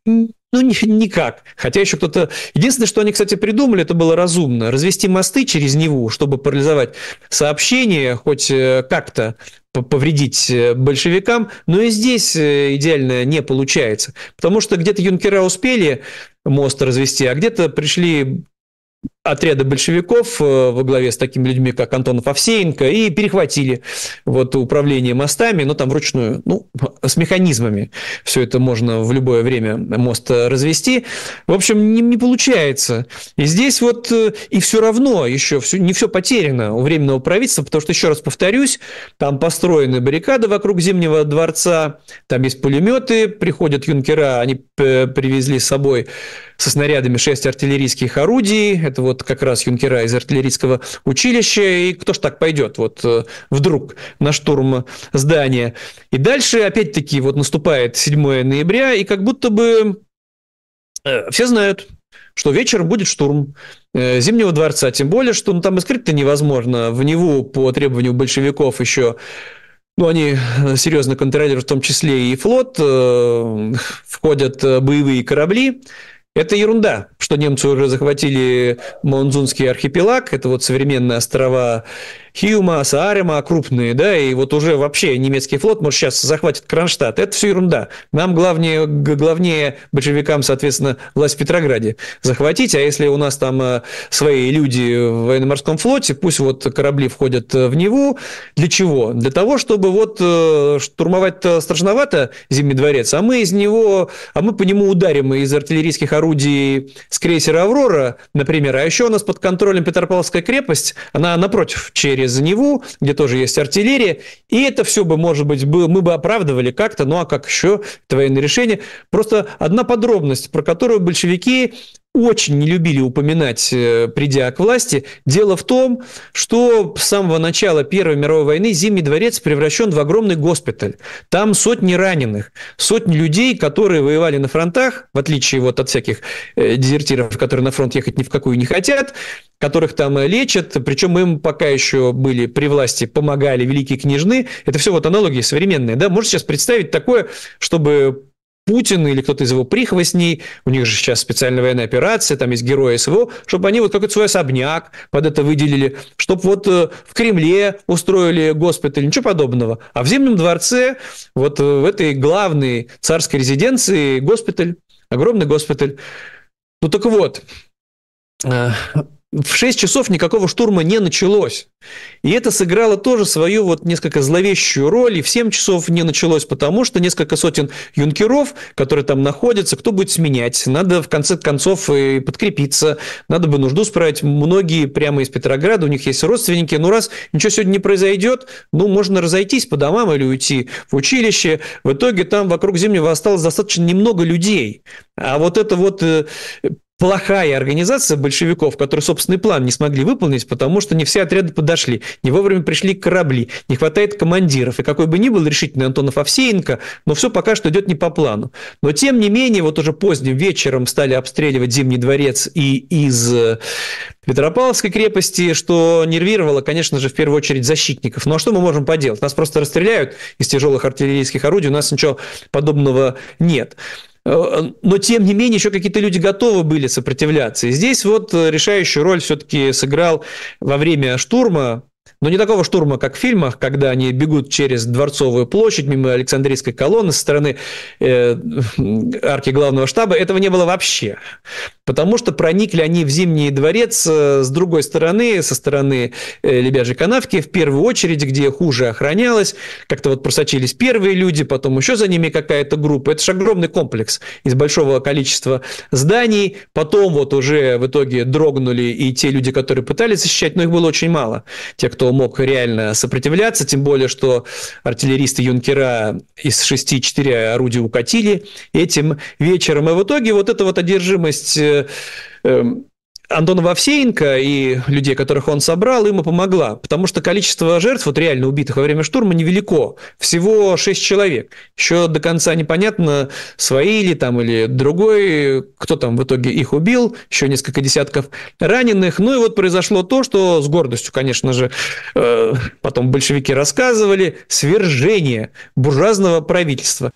Никак. Хотя еще кто-то... Единственное, что они, кстати, придумали, это было разумно. Развести мосты через Неву, чтобы парализовать сообщения, хоть как-то повредить большевикам. Но и здесь идеально не получается. Потому что где-то юнкера успели мост развести, а где-то пришли отряды большевиков во главе с такими людьми, как Антонов, Овсеенко, и перехватили управление мостами, там вручную, с механизмами. Все это можно в любое время мост развести. В общем, не получается. И здесь и все равно еще не все потеряно у Временного правительства, потому что, еще раз повторюсь, там построены баррикады вокруг Зимнего дворца, там есть пулеметы, приходят юнкера, они привезли с собой со снарядами 6 артиллерийских орудий, это как раз юнкера из артиллерийского училища, и кто ж так пойдет вдруг на штурм здания. И дальше, опять-таки, наступает 7 ноября, и как будто бы все знают, что вечером будет штурм Зимнего дворца, тем более, что там и скрыть-то невозможно. В Неву по требованию большевиков еще они серьезно контролируют, в том числе и флот, входят боевые корабли. Это ерунда, что немцы уже захватили Монзунский архипелаг, это современные острова Хиума, Сааремаа, крупные, да, и уже вообще немецкий флот, может, сейчас захватит Кронштадт. Это все ерунда. Нам главнее большевикам, соответственно, власть в Петрограде захватить, а если у нас там свои люди в военно-морском флоте, пусть корабли входят в Неву. Для чего? Для того, чтобы штурмовать страшновато Зимний дворец, а мы по нему ударим из артиллерийских орудий с крейсера «Аврора», например, а еще у нас под контролем Петропавловская крепость, она напротив, через Неву, где тоже есть артиллерия, и это все бы, может быть, мы бы оправдывали как-то, а как еще, это военное решение. Просто одна подробность, про которую большевики очень не любили упоминать, придя к власти. Дело в том, что с самого начала Первой мировой войны Зимний дворец превращен в огромный госпиталь. Там сотни раненых, сотни людей, которые воевали на фронтах, в отличие от всяких дезертиров, которые на фронт ехать ни в какую не хотят, которых там лечат, причем им пока еще были при власти, помогали великие княжны. Это все аналогии современные. Да? Можете сейчас представить такое, чтобы Путин или кто-то из его прихвостней, у них же сейчас специальная военная операция, там есть герои СВО, чтобы они какой-то свой особняк под это выделили, чтобы в Кремле устроили госпиталь, ничего подобного. А в Зимнем дворце, в этой главной царской резиденции госпиталь, огромный госпиталь. Так вот, в 6 часов никакого штурма не началось. И это сыграло тоже свою несколько зловещую роль. И в 7 часов не началось, потому что несколько сотен юнкеров, которые там находятся, кто будет сменять? Надо, в конце концов, и подкрепиться. Надо бы нужду справить. Многие прямо из Петрограда, у них есть родственники. Раз ничего сегодня не произойдет, можно разойтись по домам или уйти в училище. В итоге там вокруг Зимнего осталось достаточно немного людей. А это плохая организация большевиков, которые собственный план не смогли выполнить, потому что не все отряды подошли, не вовремя пришли корабли, не хватает командиров. И какой бы ни был решительный Антонов Овсеенко, но все пока что идет не по плану. Но тем не менее, вот уже поздним вечером стали обстреливать Зимний дворец и из Петропавловской крепости, что нервировало, конечно же, в первую очередь защитников. Ну а что мы можем поделать? Нас просто расстреляют из тяжелых артиллерийских орудий, у нас ничего подобного нет. Но, тем не менее, еще какие-то люди готовы были сопротивляться. И здесь вот решающую роль все-таки сыграл во время штурма, но не такого штурма, как в фильмах, когда они бегут через Дворцовую площадь, мимо Александрийской колонны со стороны арки главного штаба. Этого не было вообще. Потому что проникли они в Зимний дворец с другой стороны, со стороны Лебяжьей канавки, в первую очередь, где хуже охранялось. Как-то вот просочились первые люди, потом еще за ними какая-то группа. Это же огромный комплекс из большого количества зданий. Потом вот уже в итоге дрогнули и те люди, которые пытались защищать, но их было очень мало. Те, кто мог реально сопротивляться, тем более, что артиллеристы-юнкера из 6 4 орудия укатили этим вечером. И в итоге вот эта вот одержимость Антонова Овсеенко и людей, которых он собрал, ему помогла, потому что количество жертв, вот реально убитых во время штурма, невелико. Всего 6 человек. Еще до конца непонятно, свои ли там или другой, кто там в итоге их убил, еще несколько десятков раненых. Ну и вот произошло то, что с гордостью, конечно же, потом большевики рассказывали: свержение буржуазного правительства.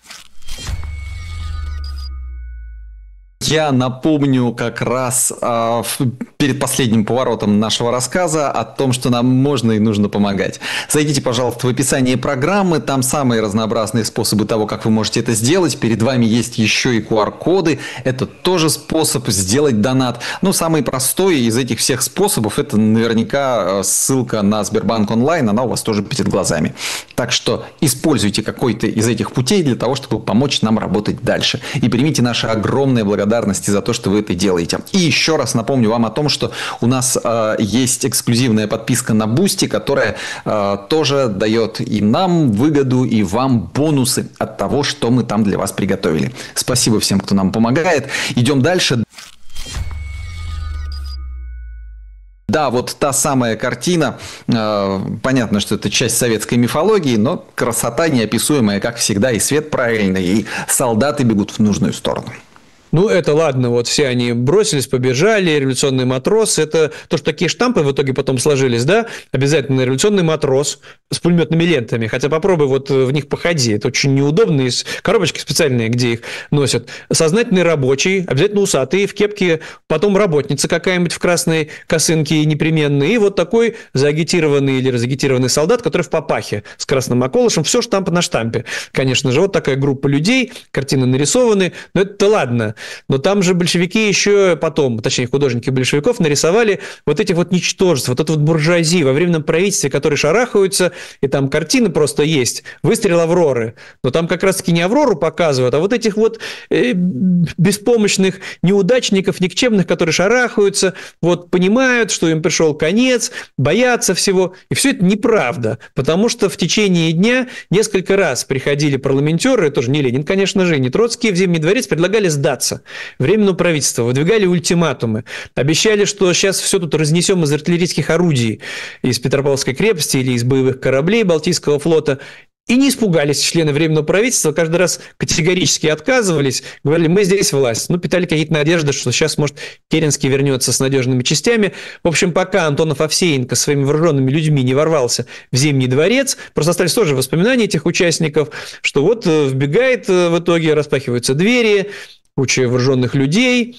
Я напомню как раз перед последним поворотом нашего рассказа о том, что нам можно и нужно помогать. Зайдите, пожалуйста, в описание программы, там самые разнообразные способы того, как вы можете это сделать. Перед вами есть еще и QR-коды, это тоже способ сделать донат. Но самый простой из этих всех способов — это наверняка ссылка на Сбербанк онлайн, она у вас тоже перед глазами. Так что используйте какой-то из этих путей для того, чтобы помочь нам работать дальше. И примите наше огромное благодарность за то, что вы это делаете. И еще раз напомню вам о том, что у нас есть эксклюзивная подписка на Boosty, которая тоже дает и нам выгоду, и вам бонусы от того, что мы там для вас приготовили. Спасибо всем, кто нам помогает. Идем дальше. Да, вот та самая картина, понятно, что это часть советской мифологии, но красота неописуемая, как всегда, и свет правильный, и солдаты бегут в нужную сторону. Ну, это ладно, вот все они бросились, побежали, революционный матрос. Это то, что такие штампы в итоге потом сложились, да? Обязательно революционный матрос с пулеметными лентами. Хотя попробуй вот в них походи. Это очень неудобно. Есть коробочки специальные, где их носят. Сознательный рабочий, обязательно усатый, в кепке. Потом работница какая-нибудь в красной косынке непременной. И вот такой заагитированный или разагитированный солдат, который в папахе с красным околышем. Все штамп на штампе. Конечно же, вот такая группа людей. Картины нарисованы. Но это ладно. Но там же большевики еще потом, точнее, художники большевиков нарисовали вот этих вот ничтожеств, вот эту вот буржуазию во временном правительстве, которые шарахаются, и там картины просто есть. Выстрел Авроры. Но там как раз-таки не Аврору показывают, а вот этих вот беспомощных неудачников, никчемных, которые шарахаются, вот понимают, что им пришел конец, боятся всего. И все это неправда, потому что в течение дня несколько раз приходили парламентеры, тоже не Ленин, конечно же, и не Троцкий, в Зимний дворец, предлагали сдаться Временному правительству, выдвигали ультиматумы, обещали, что сейчас все тут разнесем из артиллерийских орудий, из Петропавловской крепости или из боевых кораблей Балтийского флота. И не испугались члены Временного правительства, каждый раз категорически отказывались, говорили: мы здесь власть. Ну, питали какие-то надежды, что сейчас, может, Керенский вернется с надежными частями. В общем, пока Антонов Овсеенко своими вооруженными людьми не ворвался в Зимний дворец, просто остались тоже воспоминания этих участников, что вот вбегает в итоге, распахиваются двери, куча вооруженных людей,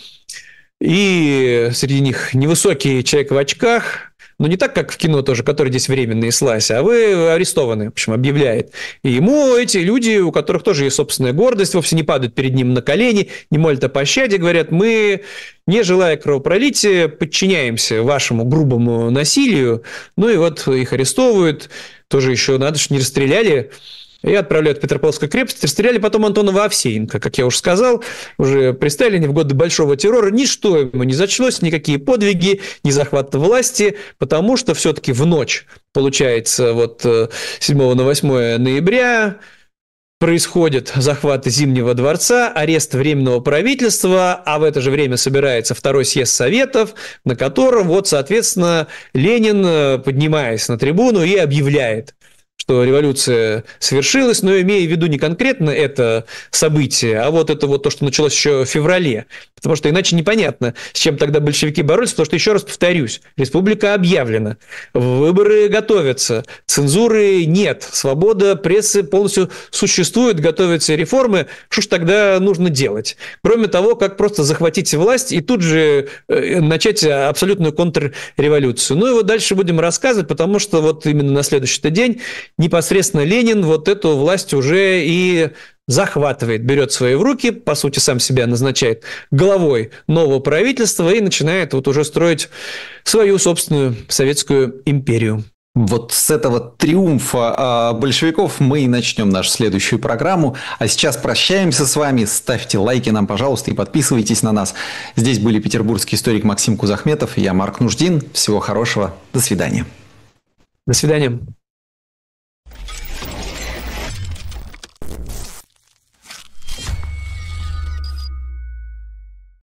и среди них невысокий человек в очках, но не так, как в кино тоже, который здесь временно слазь, а вы арестованы, в общем, объявляет. И ему эти люди, у которых тоже есть собственная гордость, вовсе не падают перед ним на колени, не молят о пощаде, говорят: мы, не желая кровопролития, подчиняемся вашему грубому насилию. Ну и вот их арестовывают, тоже еще надо, что не расстреляли, и отправляют в Петропавловскую крепость. Расстреляли потом Антонова Овсеенко, как я уже сказал, уже при Сталине в годы Большого террора. Ничто ему не зачлось, никакие подвиги, ни захват власти, потому что все-таки в ночь, получается, вот 7 на 8 ноября происходит захват Зимнего дворца, арест Временного правительства, а в это же время собирается второй съезд Советов, на котором, вот, соответственно, Ленин, поднимаясь на трибуну, и объявляет, что революция свершилась, но имея в виду не конкретно это событие, а вот это вот то, что началось еще в феврале. Потому что иначе непонятно, с чем тогда большевики боролись, потому что, еще раз повторюсь, республика объявлена, выборы готовятся, цензуры нет, свобода прессы полностью существует, готовятся реформы. Что ж тогда нужно делать? Кроме того, как просто захватить власть и тут же начать абсолютную контрреволюцию. Ну и вот дальше будем рассказывать, потому что вот именно на следующий день непосредственно Ленин вот эту власть уже и захватывает, берет свои в руки, по сути, сам себя назначает главой нового правительства и начинает вот уже строить свою собственную советскую империю. Вот с этого триумфа большевиков мы и начнем нашу следующую программу. А сейчас прощаемся с вами. Ставьте лайки нам, пожалуйста, и подписывайтесь на нас. Здесь были петербургский историк Максим Кузахметов и я, Марк Нуждин. Всего хорошего. До свидания. До свидания.